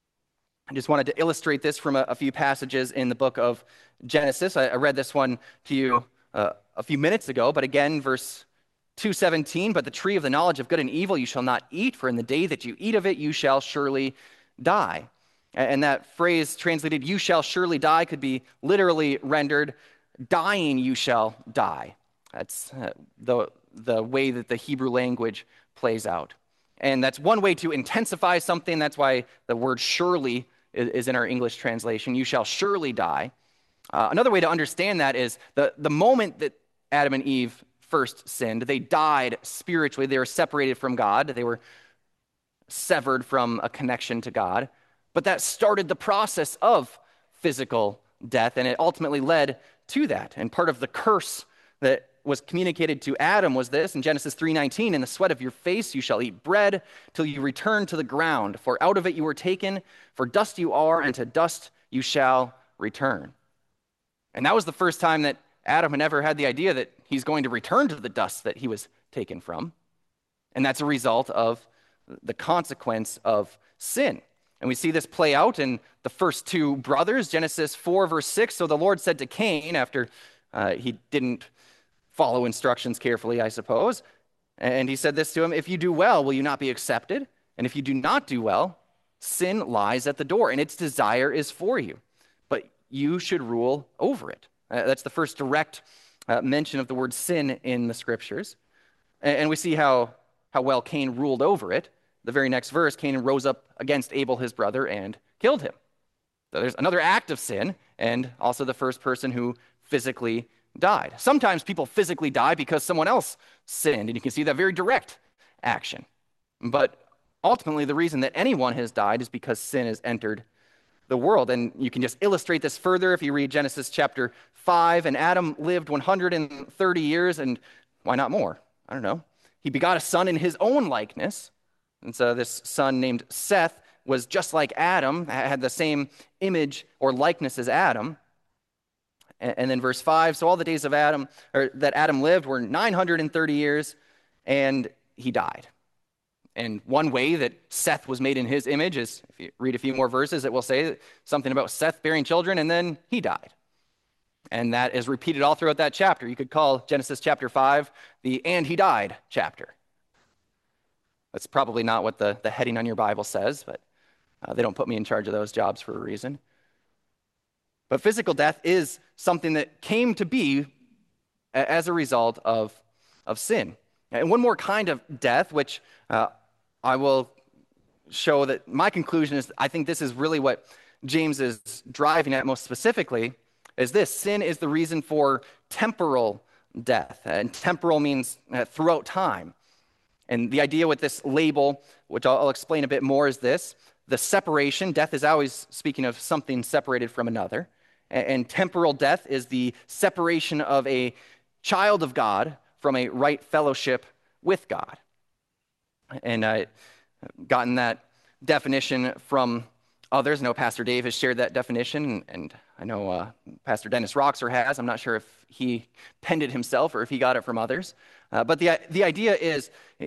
I just wanted to illustrate this from a, a few passages in the book of Genesis. I, I read this one to you uh, a few minutes ago, but again, verse two seventeen, but the tree of the knowledge of good and evil you shall not eat, for in the day that you eat of it you shall surely die. And that phrase translated, you shall surely die, could be literally rendered, dying you shall die. That's uh, the, the way that the Hebrew language plays out. And that's one way to intensify something. That's why the word surely is, is in our English translation. You shall surely die. Uh, another way to understand that is the, the moment that Adam and Eve first sinned, they died spiritually. They were separated from God. They were severed from a connection to God. But that started the process of physical death, and it ultimately led to that. And part of the curse that was communicated to Adam was this, in Genesis three nineteen, in the sweat of your face you shall eat bread till you return to the ground, for out of it you were taken, for dust you are, and to dust you shall return. And that was the first time that Adam had ever had the idea that he's going to return to the dust that he was taken from. And that's a result of the consequence of sin. And we see this play out in the first two brothers, Genesis four, verse six. So the Lord said to Cain, after uh, he didn't follow instructions carefully, I suppose, and he said this to him, if you do well, will you not be accepted? And if you do not do well, sin lies at the door, and its desire is for you, but you should rule over it. Uh, that's the first direct uh, mention of the word sin in the scriptures. And, and we see how, how well Cain ruled over it. The very next verse, Cain rose up against Abel, his brother, and killed him. So there's another act of sin, and also the first person who physically died. Sometimes people physically die because someone else sinned, and you can see that very direct action. But ultimately, the reason that anyone has died is because sin has entered the world. And you can just illustrate this further if you read Genesis chapter five, and Adam lived one hundred thirty years, and why not more? I don't know. He begot a son in his own likeness. And so this son named Seth was just like Adam, had the same image or likeness as Adam. And, and then verse five, so all the days of Adam, or that Adam lived were nine hundred thirty years, and he died. And one way that Seth was made in his image is, if you read a few more verses, it will say something about Seth bearing children, and then he died. And that is repeated all throughout that chapter. You could call Genesis chapter five the "and he died" chapter. That's probably not what the, the heading on your Bible says, but uh, they don't put me in charge of those jobs for a reason. But physical death is something that came to be as a result of, of sin. And one more kind of death, which uh, I will show that my conclusion is, I think this is really what James is driving at most specifically, is this: sin is the reason for temporal death. And temporal means uh, throughout time. And the idea with this label, which I'll, I'll explain a bit more, is this: the separation. Death is always speaking of something separated from another. And, and temporal death is the separation of a child of God from a right fellowship with God. And I've gotten that definition from others. I know Pastor Dave has shared that definition, and I know uh, Pastor Dennis Roxer has. I'm not sure if he penned it himself or if he got it from others. Uh, but the, the idea is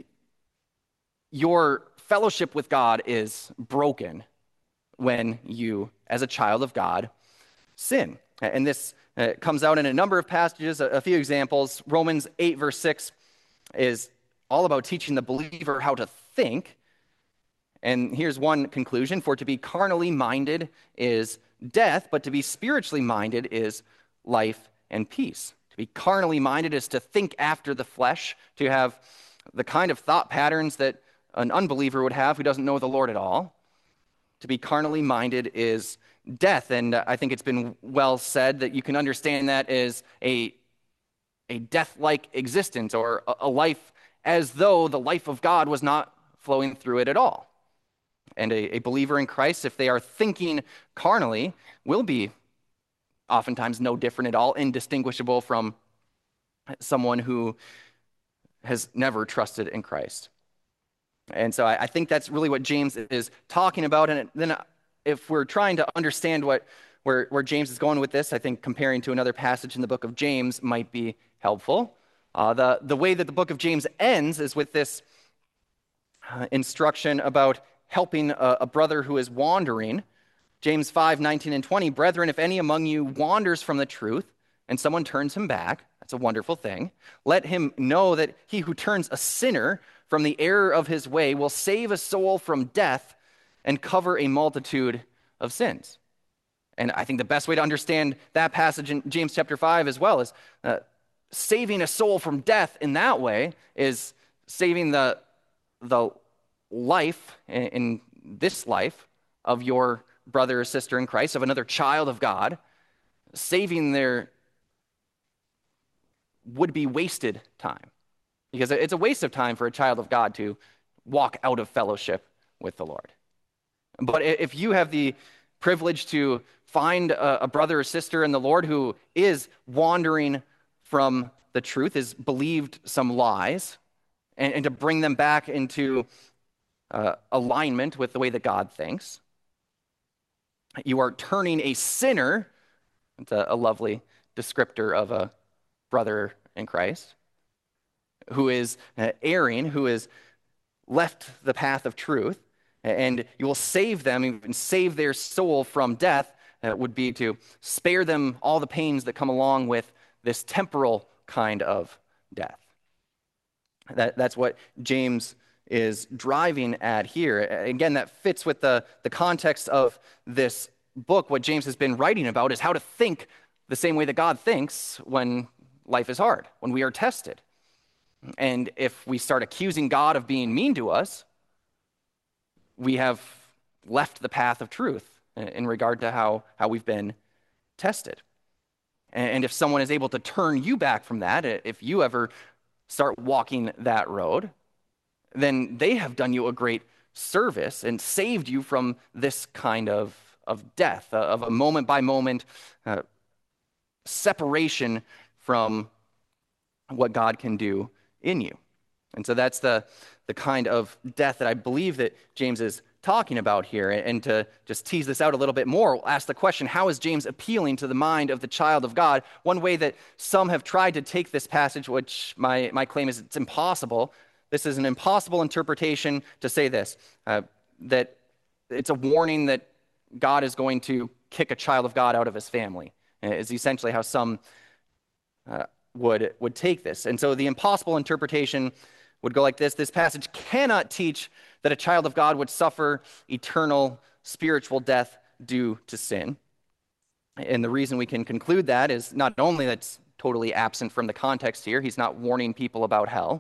your fellowship with God is broken when you, as a child of God, sin. And this uh, comes out in a number of passages. A, a few examples. Romans eight, verse six is all about teaching the believer how to think. And here's one conclusion: for to be carnally minded is death, but to be spiritually minded is life and peace. To be carnally minded is to think after the flesh, to have the kind of thought patterns that an unbeliever would have who doesn't know the Lord at all. To be carnally minded is death, and I think it's been well said that you can understand that as a, a death-like existence, or a, a life as though the life of God was not flowing through it at all. And a, a believer in Christ, if they are thinking carnally, will be oftentimes no different at all, indistinguishable from someone who has never trusted in Christ. And so I, I think that's really what James is talking about. And then if we're trying to understand what where, where James is going with this, I think comparing to another passage in the book of James might be helpful. Uh, the, the way that the book of James ends is with this uh, instruction about helping a, a brother who is wandering. James five, nineteen and twenty, brethren, if any among you wanders from the truth and someone turns him back, that's a wonderful thing. Let him know that he who turns a sinner from the error of his way will save a soul from death and cover a multitude of sins. And I think the best way to understand that passage in James chapter five as well is uh, saving a soul from death in that way is saving the, the life in, in this life of your brother or sister in Christ, of another child of God, saving their would-be wasted time. Because it's a waste of time for a child of God to walk out of fellowship with the Lord. But if you have the privilege to find a, a brother or sister in the Lord who is wandering from the truth, has believed some lies, and, and to bring them back into uh, alignment with the way that God thinks, you are turning a sinner, it's a, a lovely descriptor of a brother in Christ, who is uh, erring, who has left the path of truth, and you will save them and save their soul from death. That would be to spare them all the pains that come along with this temporal kind of death. That, that's what James is driving at here. Again, that fits with the, the context of this book. What James has been writing about is how to think the same way that God thinks when life is hard, when we are tested. And if we start accusing God of being mean to us, we have left the path of truth in regard to how, how we've been tested. And if someone is able to turn you back from that, if you ever start walking that road, then they have done you a great service and saved you from this kind of, of death, of a moment-by-moment uh, separation from what God can do in you. And so that's the, the kind of death that I believe that James is talking about here. And to just tease this out a little bit more, we'll ask the question, how is James appealing to the mind of the child of God? One way that some have tried to take this passage, which my, my claim is it's impossible. This is an impossible interpretation to say this, uh, that it's a warning that God is going to kick a child of God out of his family, is essentially how some uh, would, would take this. And so the impossible interpretation would go like this: this passage cannot teach that a child of God would suffer eternal spiritual death due to sin. And the reason we can conclude that is not only that's totally absent from the context here, he's not warning people about hell,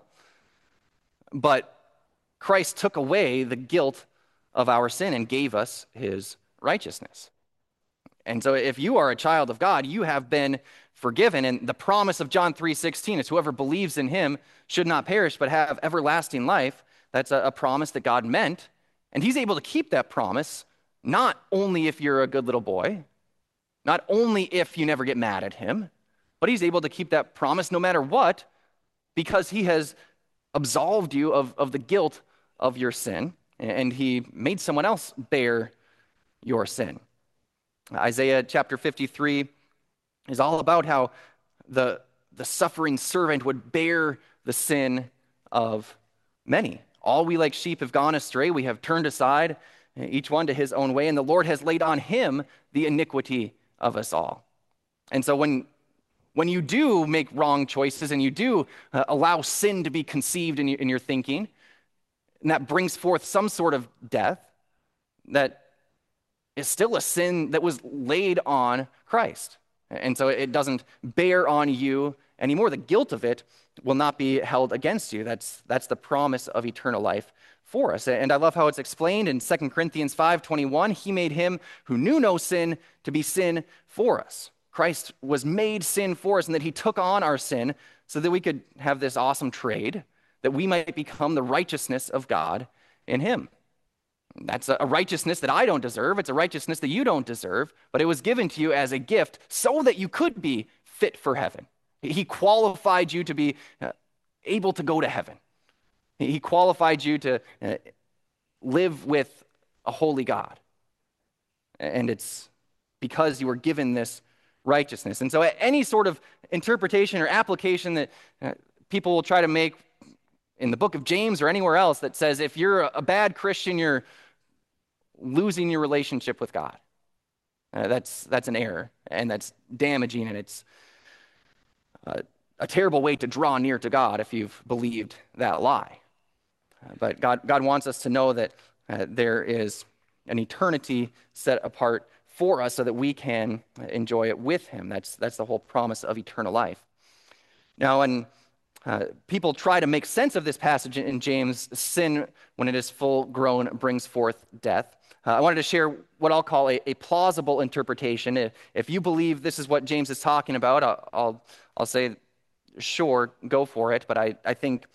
but Christ took away the guilt of our sin and gave us his righteousness. And so if you are a child of God, you have been forgiven. And the promise of John three sixteen is whoever believes in him should not perish but have everlasting life. That's a, a promise that God meant. And he's able to keep that promise, not only if you're a good little boy, not only if you never get mad at him, but he's able to keep that promise no matter what, because he has absolved you of, of the guilt of your sin, and he made someone else bear your sin. Isaiah chapter fifty-three is all about how the, the suffering servant would bear the sin of many. All we like sheep have gone astray. We have turned aside, each one to his own way, and the Lord has laid on him the iniquity of us all. And so when, when you do make wrong choices and you do uh, allow sin to be conceived in your, in your thinking, and that brings forth some sort of death, that is still a sin that was laid on Christ. And so it doesn't bear on you anymore. The guilt of it will not be held against you. That's, that's the promise of eternal life for us. And I love how it's explained in Second Corinthians five twenty-one. He made him who knew no sin to be sin for us. Christ was made sin for us, and that he took on our sin so that we could have this awesome trade, that we might become the righteousness of God in him. That's a righteousness that I don't deserve. It's a righteousness that you don't deserve, but it was given to you as a gift so that you could be fit for heaven. He qualified you to be uh, able to go to heaven. He qualified you to uh, live with a holy God. And it's because you were given this righteousness. And so any sort of interpretation or application that uh, people will try to make in the book of James or anywhere else that says if you're a bad Christian, you're losing your relationship with God. Uh, that's that's an error, and that's damaging, and it's uh, a terrible way to draw near to God if you've believed that lie. Uh, but God, God wants us to know that uh, there is an eternity set apart for us so that we can enjoy it with him. That's, that's the whole promise of eternal life. Now, when uh, people try to make sense of this passage in James, sin, when it is full grown, brings forth death. Uh, I wanted to share what I'll call a, a plausible interpretation. If, if you believe this is what James is talking about, I'll, I'll, I'll say, sure, go for it. But I, I think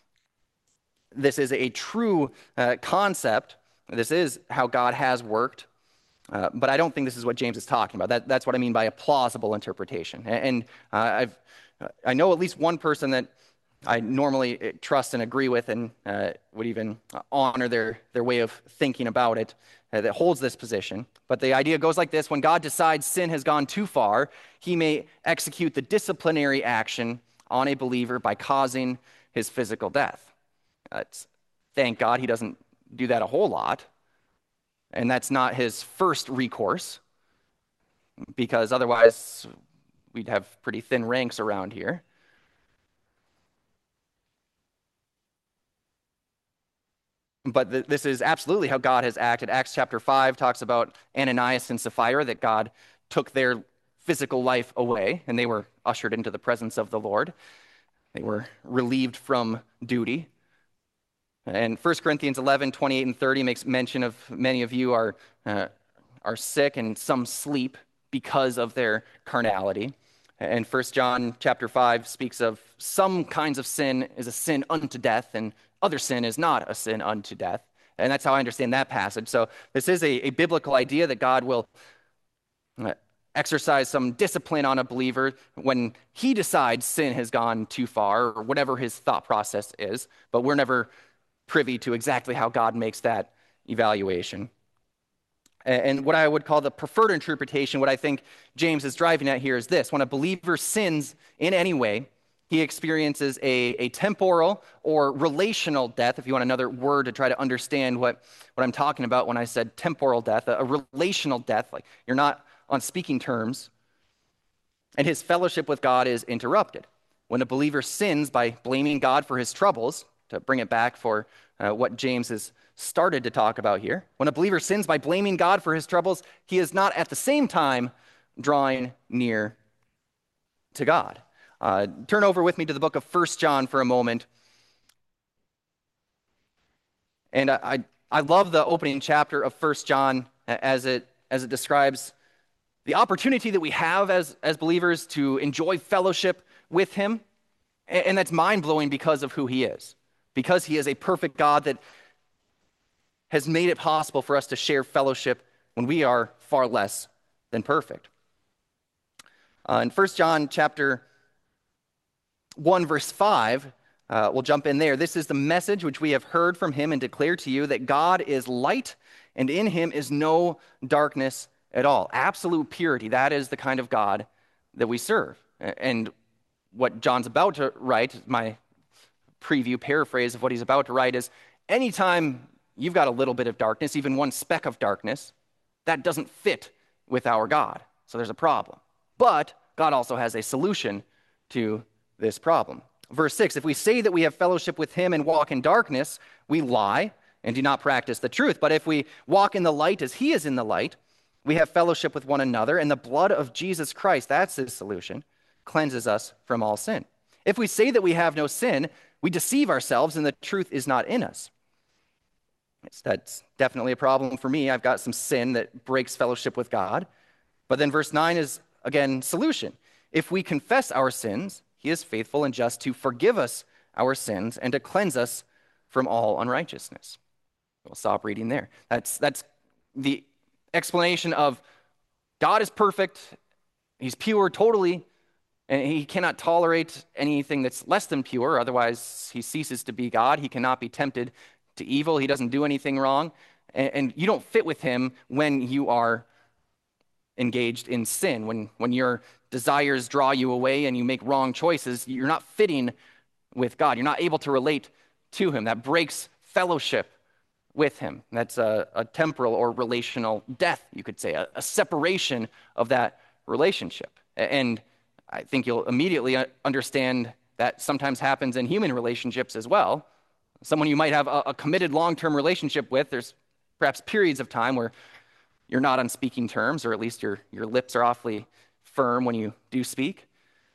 this is a true uh, concept. This is how God has worked. Uh, but I don't think this is what James is talking about. That, that's what I mean by a plausible interpretation. And, and uh, I've, I know at least one person that I normally trust and agree with, and uh, would even honor their, their way of thinking about it, uh, that holds this position. But the idea goes like this: when God decides sin has gone too far, he may execute the disciplinary action on a believer by causing his physical death. Uh, thank God he doesn't do that a whole lot. And that's not his first recourse, because otherwise we'd have pretty thin ranks around here. But th- this is absolutely how God has acted. Acts chapter five talks about Ananias and Sapphira, that God took their physical life away, and they were ushered into the presence of the Lord. They were relieved from duty. And First Corinthians eleven, twenty-eight and thirty makes mention of many of you are, uh, are sick and some sleep because of their carnality. And First John chapter five speaks of some kinds of sin is a sin unto death, and other sin is not a sin unto death. And that's how I understand that passage. So this is a, a biblical idea that God will uh, exercise some discipline on a believer when he decides sin has gone too far, or whatever his thought process is. But we're never privy to exactly how God makes that evaluation. And what I would call the preferred interpretation, what I think James is driving at here is this. When a believer sins in any way, he experiences a, a temporal or relational death, if you want another word to try to understand what, what I'm talking about when I said temporal death, a, a relational death, like you're not on speaking terms, and his fellowship with God is interrupted. When a believer sins by blaming God for his troubles, to bring it back for uh, what James has started to talk about here, when a believer sins by blaming God for his troubles, he is not at the same time drawing near to God. Uh, turn over with me to the book of First John for a moment. And I, I, I love the opening chapter of First John as it, as it describes the opportunity that we have as, as believers to enjoy fellowship with him. And, and that's mind-blowing because of who he is. Because he is a perfect God that has made it possible for us to share fellowship when we are far less than perfect. Uh, in First John chapter one, verse five, uh, we'll jump in there. This is the message which we have heard from him and declare to you, that God is light, and in him is no darkness at all. Absolute purity. That is the kind of God that we serve. And what John's about to write, my preview paraphrase of what he's about to write, is anytime you've got a little bit of darkness, even one speck of darkness, that doesn't fit with our God. So there's a problem. But God also has a solution to this problem. Verse six, if we say that we have fellowship with him and walk in darkness, we lie and do not practice the truth. But if we walk in the light as he is in the light, we have fellowship with one another, and the blood of Jesus Christ, that's his solution, cleanses us from all sin. If we say that we have no sin, we deceive ourselves and the truth is not in us. It's, that's definitely a problem for me. I've got some sin that breaks fellowship with God. But then verse nine is, again, solution. If we confess our sins, he is faithful and just to forgive us our sins and to cleanse us from all unrighteousness. We'll stop reading there. That's, that's the explanation of God is perfect. He's pure totally, and he cannot tolerate anything that's less than pure. Otherwise, he ceases to be God. He cannot be tempted to evil. He doesn't do anything wrong. And, and you don't fit with him when you are engaged in sin. When, when your desires draw you away and you make wrong choices, you're not fitting with God. You're not able to relate to him. That breaks fellowship with him. That's a, a temporal or relational death, you could say, a, a separation of that relationship. And I think you'll immediately understand that sometimes happens in human relationships as well. Someone you might have a, a committed long-term relationship with, there's perhaps periods of time where you're not on speaking terms, or at least your, your lips are awfully firm when you do speak.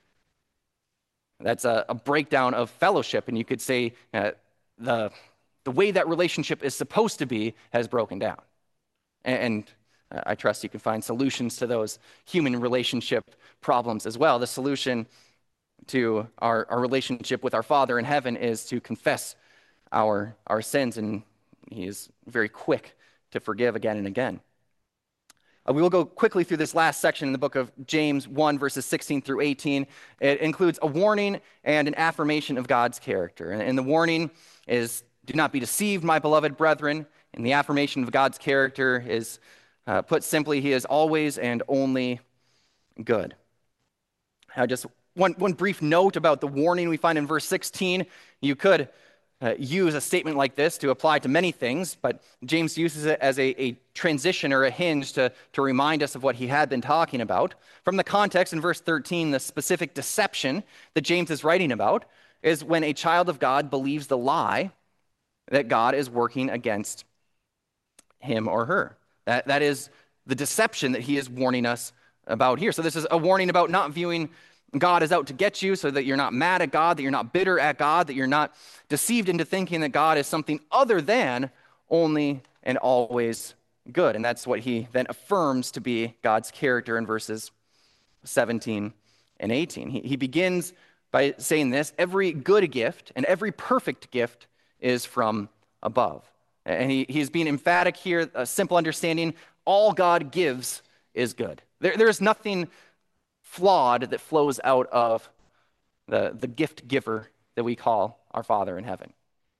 That's a, a breakdown of fellowship, and you could say uh, the, the way that relationship is supposed to be has broken down. And, and uh, I trust you can find solutions to those human relationship problems as well. The solution to our, our relationship with our Father in heaven is to confess our, our sins, and he is very quick to forgive again and again. Uh, we will go quickly through this last section in the book of James one, verses sixteen through eighteen. It includes a warning and an affirmation of God's character. And, and the warning is, do not be deceived, my beloved brethren. And the affirmation of God's character is, uh, put simply, he is always and only good. Uh, just one, one brief note about the warning we find in verse sixteen. You could Uh, use a statement like this to apply to many things, but James uses it as a, a transition or a hinge to, to remind us of what he had been talking about. From the context in verse thirteen, the specific deception that James is writing about is when a child of God believes the lie that God is working against him or her. That, that is the deception that he is warning us about here. So this is a warning about not viewing God is out to get you, so that you're not mad at God, that you're not bitter at God, that you're not deceived into thinking that God is something other than only and always good. And that's what he then affirms to be God's character in verses seventeen and eighteen. He, he begins by saying this: every good gift and every perfect gift is from above. And he, he's being emphatic here, a simple understanding: all God gives is good. There, there is nothing flawed that flows out of the, the gift giver that we call our Father in heaven.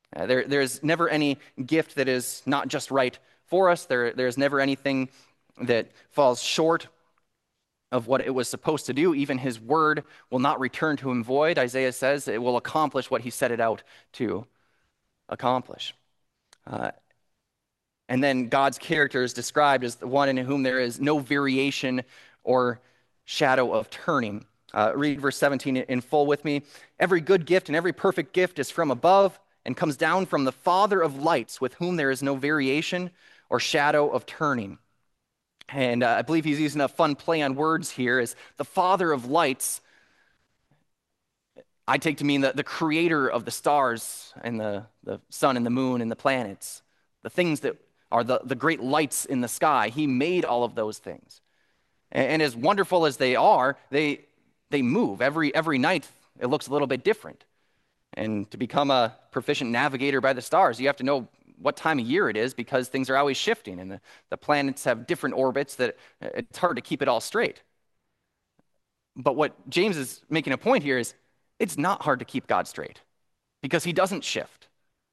Uh, there, there's never any gift that is not just right for us. There, there's never anything that falls short of what it was supposed to do. Even his word will not return to him void. Isaiah says it will accomplish what he set it out to accomplish. Uh, and then God's character is described as the one in whom there is no variation or shadow of turning. Uh, read verse seventeen in full with me. Every good gift and every perfect gift is from above and comes down from the Father of lights, with whom there is no variation or shadow of turning. And uh, I believe he's using a fun play on words here, as the Father of lights, I take to mean the, the creator of the stars and the, the sun and the moon and the planets, the things that are the, the great lights in the sky. He made all of those things. And, and as wonderful as they are, they, they move. Every, every night it looks a little bit different. And to become a proficient navigator by the stars, you have to know what time of year it is, because things are always shifting, and the, the planets have different orbits that it's hard to keep it all straight. But what James is making a point here is it's not hard to keep God straight, because he doesn't shift.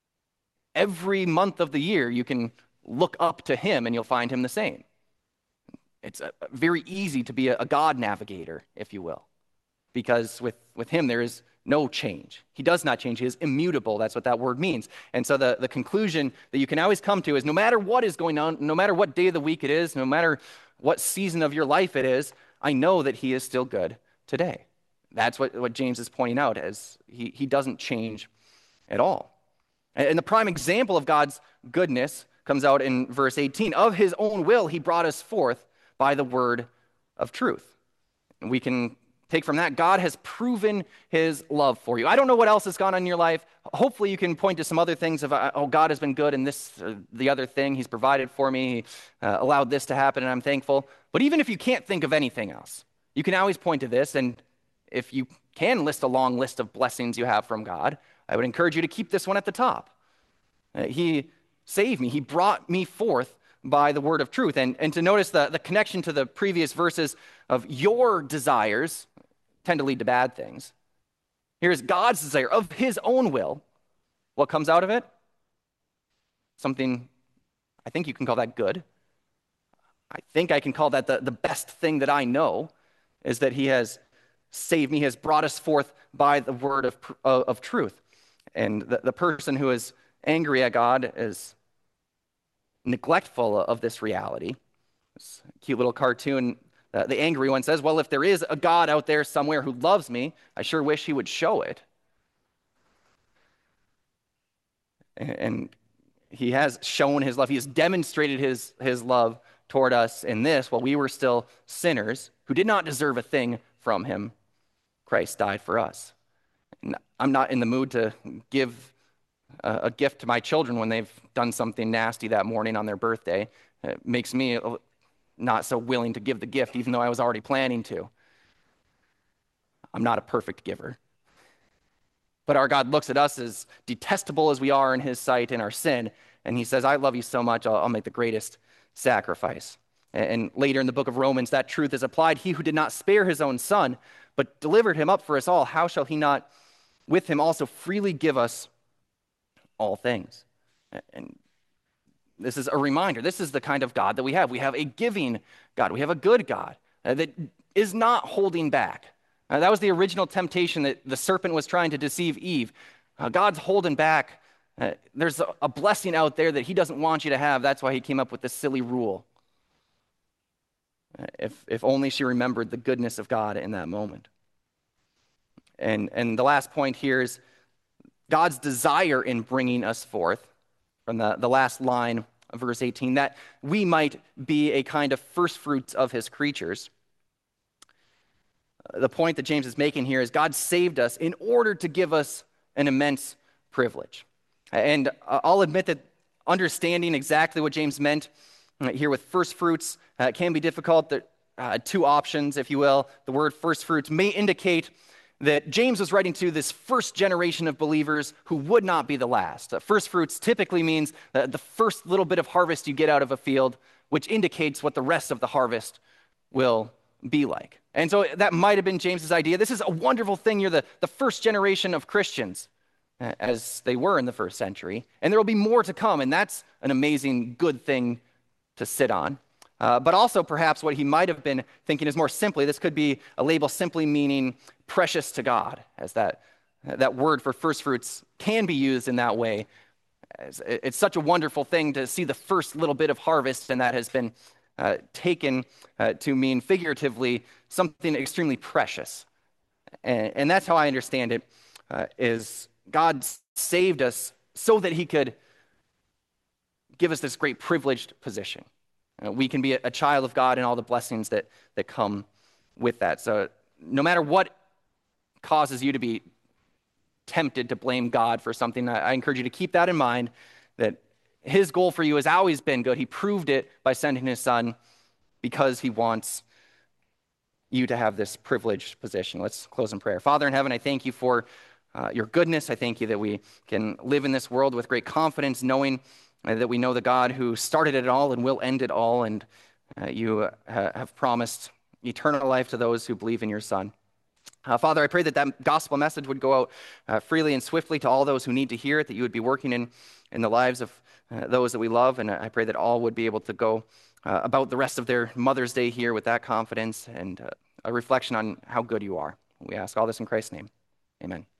Every month of the year you can look up to him and you'll find him the same. It's a, very easy to be a, a God navigator, if you will, because with, with him there is no change. He does not change. He is immutable. That's what that word means. And so the, the conclusion that you can always come to is, no matter what is going on, no matter what day of the week it is, no matter what season of your life it is, I know that he is still good today. That's what, what James is pointing out, as he, he doesn't change at all. And, and the prime example of God's goodness comes out in verse eighteen. Of his own will, he brought us forth by the word of truth. And we can take from that, God has proven his love for you. I don't know what else has gone on in your life. Hopefully you can point to some other things of, oh, God has been good in this, uh, the other thing. He's provided for me. He uh, allowed this to happen, and I'm thankful. But even if you can't think of anything else, you can always point to this. And if you can list a long list of blessings you have from God, I would encourage you to keep this one at the top. Uh, he saved me. He brought me forth by the word of truth. And, and to notice the, the connection to the previous verses of your desires tend to lead to bad things. Here's God's desire of his own will. What comes out of it? Something, I think you can call that good. I think I can call that the, the best thing that I know, is that he has saved me, he has brought us forth by the word of, of, of truth. And the, the person who is angry at God is neglectful of this reality. This cute little cartoon. Uh, the angry one says, well, if there is a God out there somewhere who loves me, I sure wish he would show it. And, and he has shown his love. He has demonstrated his, his love toward us in this: while we were still sinners who did not deserve a thing from him, Christ died for us. And I'm not in the mood to give a, a gift to my children when they've done something nasty that morning on their birthday. It makes me a, not so willing to give the gift, even though I was already planning to. I'm not a perfect giver. But our God looks at us as detestable as we are in his sight in our sin, and he says, I love you so much, I'll, I'll make the greatest sacrifice. And, and later in the book of Romans, that truth is applied. He who did not spare his own son, but delivered him up for us all, how shall he not with him also freely give us all things? And this is a reminder. This is the kind of God that we have. We have a giving God. We have a good God uh, that is not holding back. Uh, that was the original temptation that the serpent was trying to deceive Eve. Uh, God's holding back. Uh, there's a, a blessing out there that he doesn't want you to have. That's why he came up with this silly rule. Uh, if, if only she remembered the goodness of God in that moment. And, and the last point here is God's desire in bringing us forth, from the, the last line of verse eighteen, that we might be a kind of first fruits of his creatures. Uh, the point that James is making here is God saved us in order to give us an immense privilege. And uh, I'll admit that understanding exactly what James meant uh, here with first fruits uh, can be difficult. There are uh, two options, if you will. The word first fruits may indicate that James was writing to this first generation of believers who would not be the last. Uh, first fruits typically means uh, the first little bit of harvest you get out of a field, which indicates what the rest of the harvest will be like. And so that might have been James's idea. This is a wonderful thing. You're the, the first generation of Christians. uh, as they were in the first century. And there will be more to come, and that's an amazing, good thing to sit on. Uh, but also, perhaps what he might have been thinking is more simply, this could be a label simply meaning precious to God, as that, that word for first fruits can be used in that way. As it's such a wonderful thing to see the first little bit of harvest, and that has been uh, taken uh, to mean figuratively something extremely precious. And, and that's how I understand it, uh, is God saved us so that he could give us this great privileged position. Uh, we can be a, a child of God and all the blessings that, that come with that. So no matter what causes you to be tempted to blame God for something, I, I encourage you to keep that in mind, that his goal for you has always been good. He proved it by sending his son because he wants you to have this privileged position. Let's close in prayer. Father in heaven, I thank you for uh, your goodness. I thank you that we can live in this world with great confidence, knowing uh, that we know the God who started it all and will end it all, and uh, you uh, have promised eternal life to those who believe in your Son. Uh, Father, I pray that that gospel message would go out uh, freely and swiftly to all those who need to hear it, that you would be working in, in the lives of uh, those that we love, and I pray that all would be able to go uh, about the rest of their Mother's Day here with that confidence and uh, a reflection on how good you are. We ask all this in Christ's name. Amen.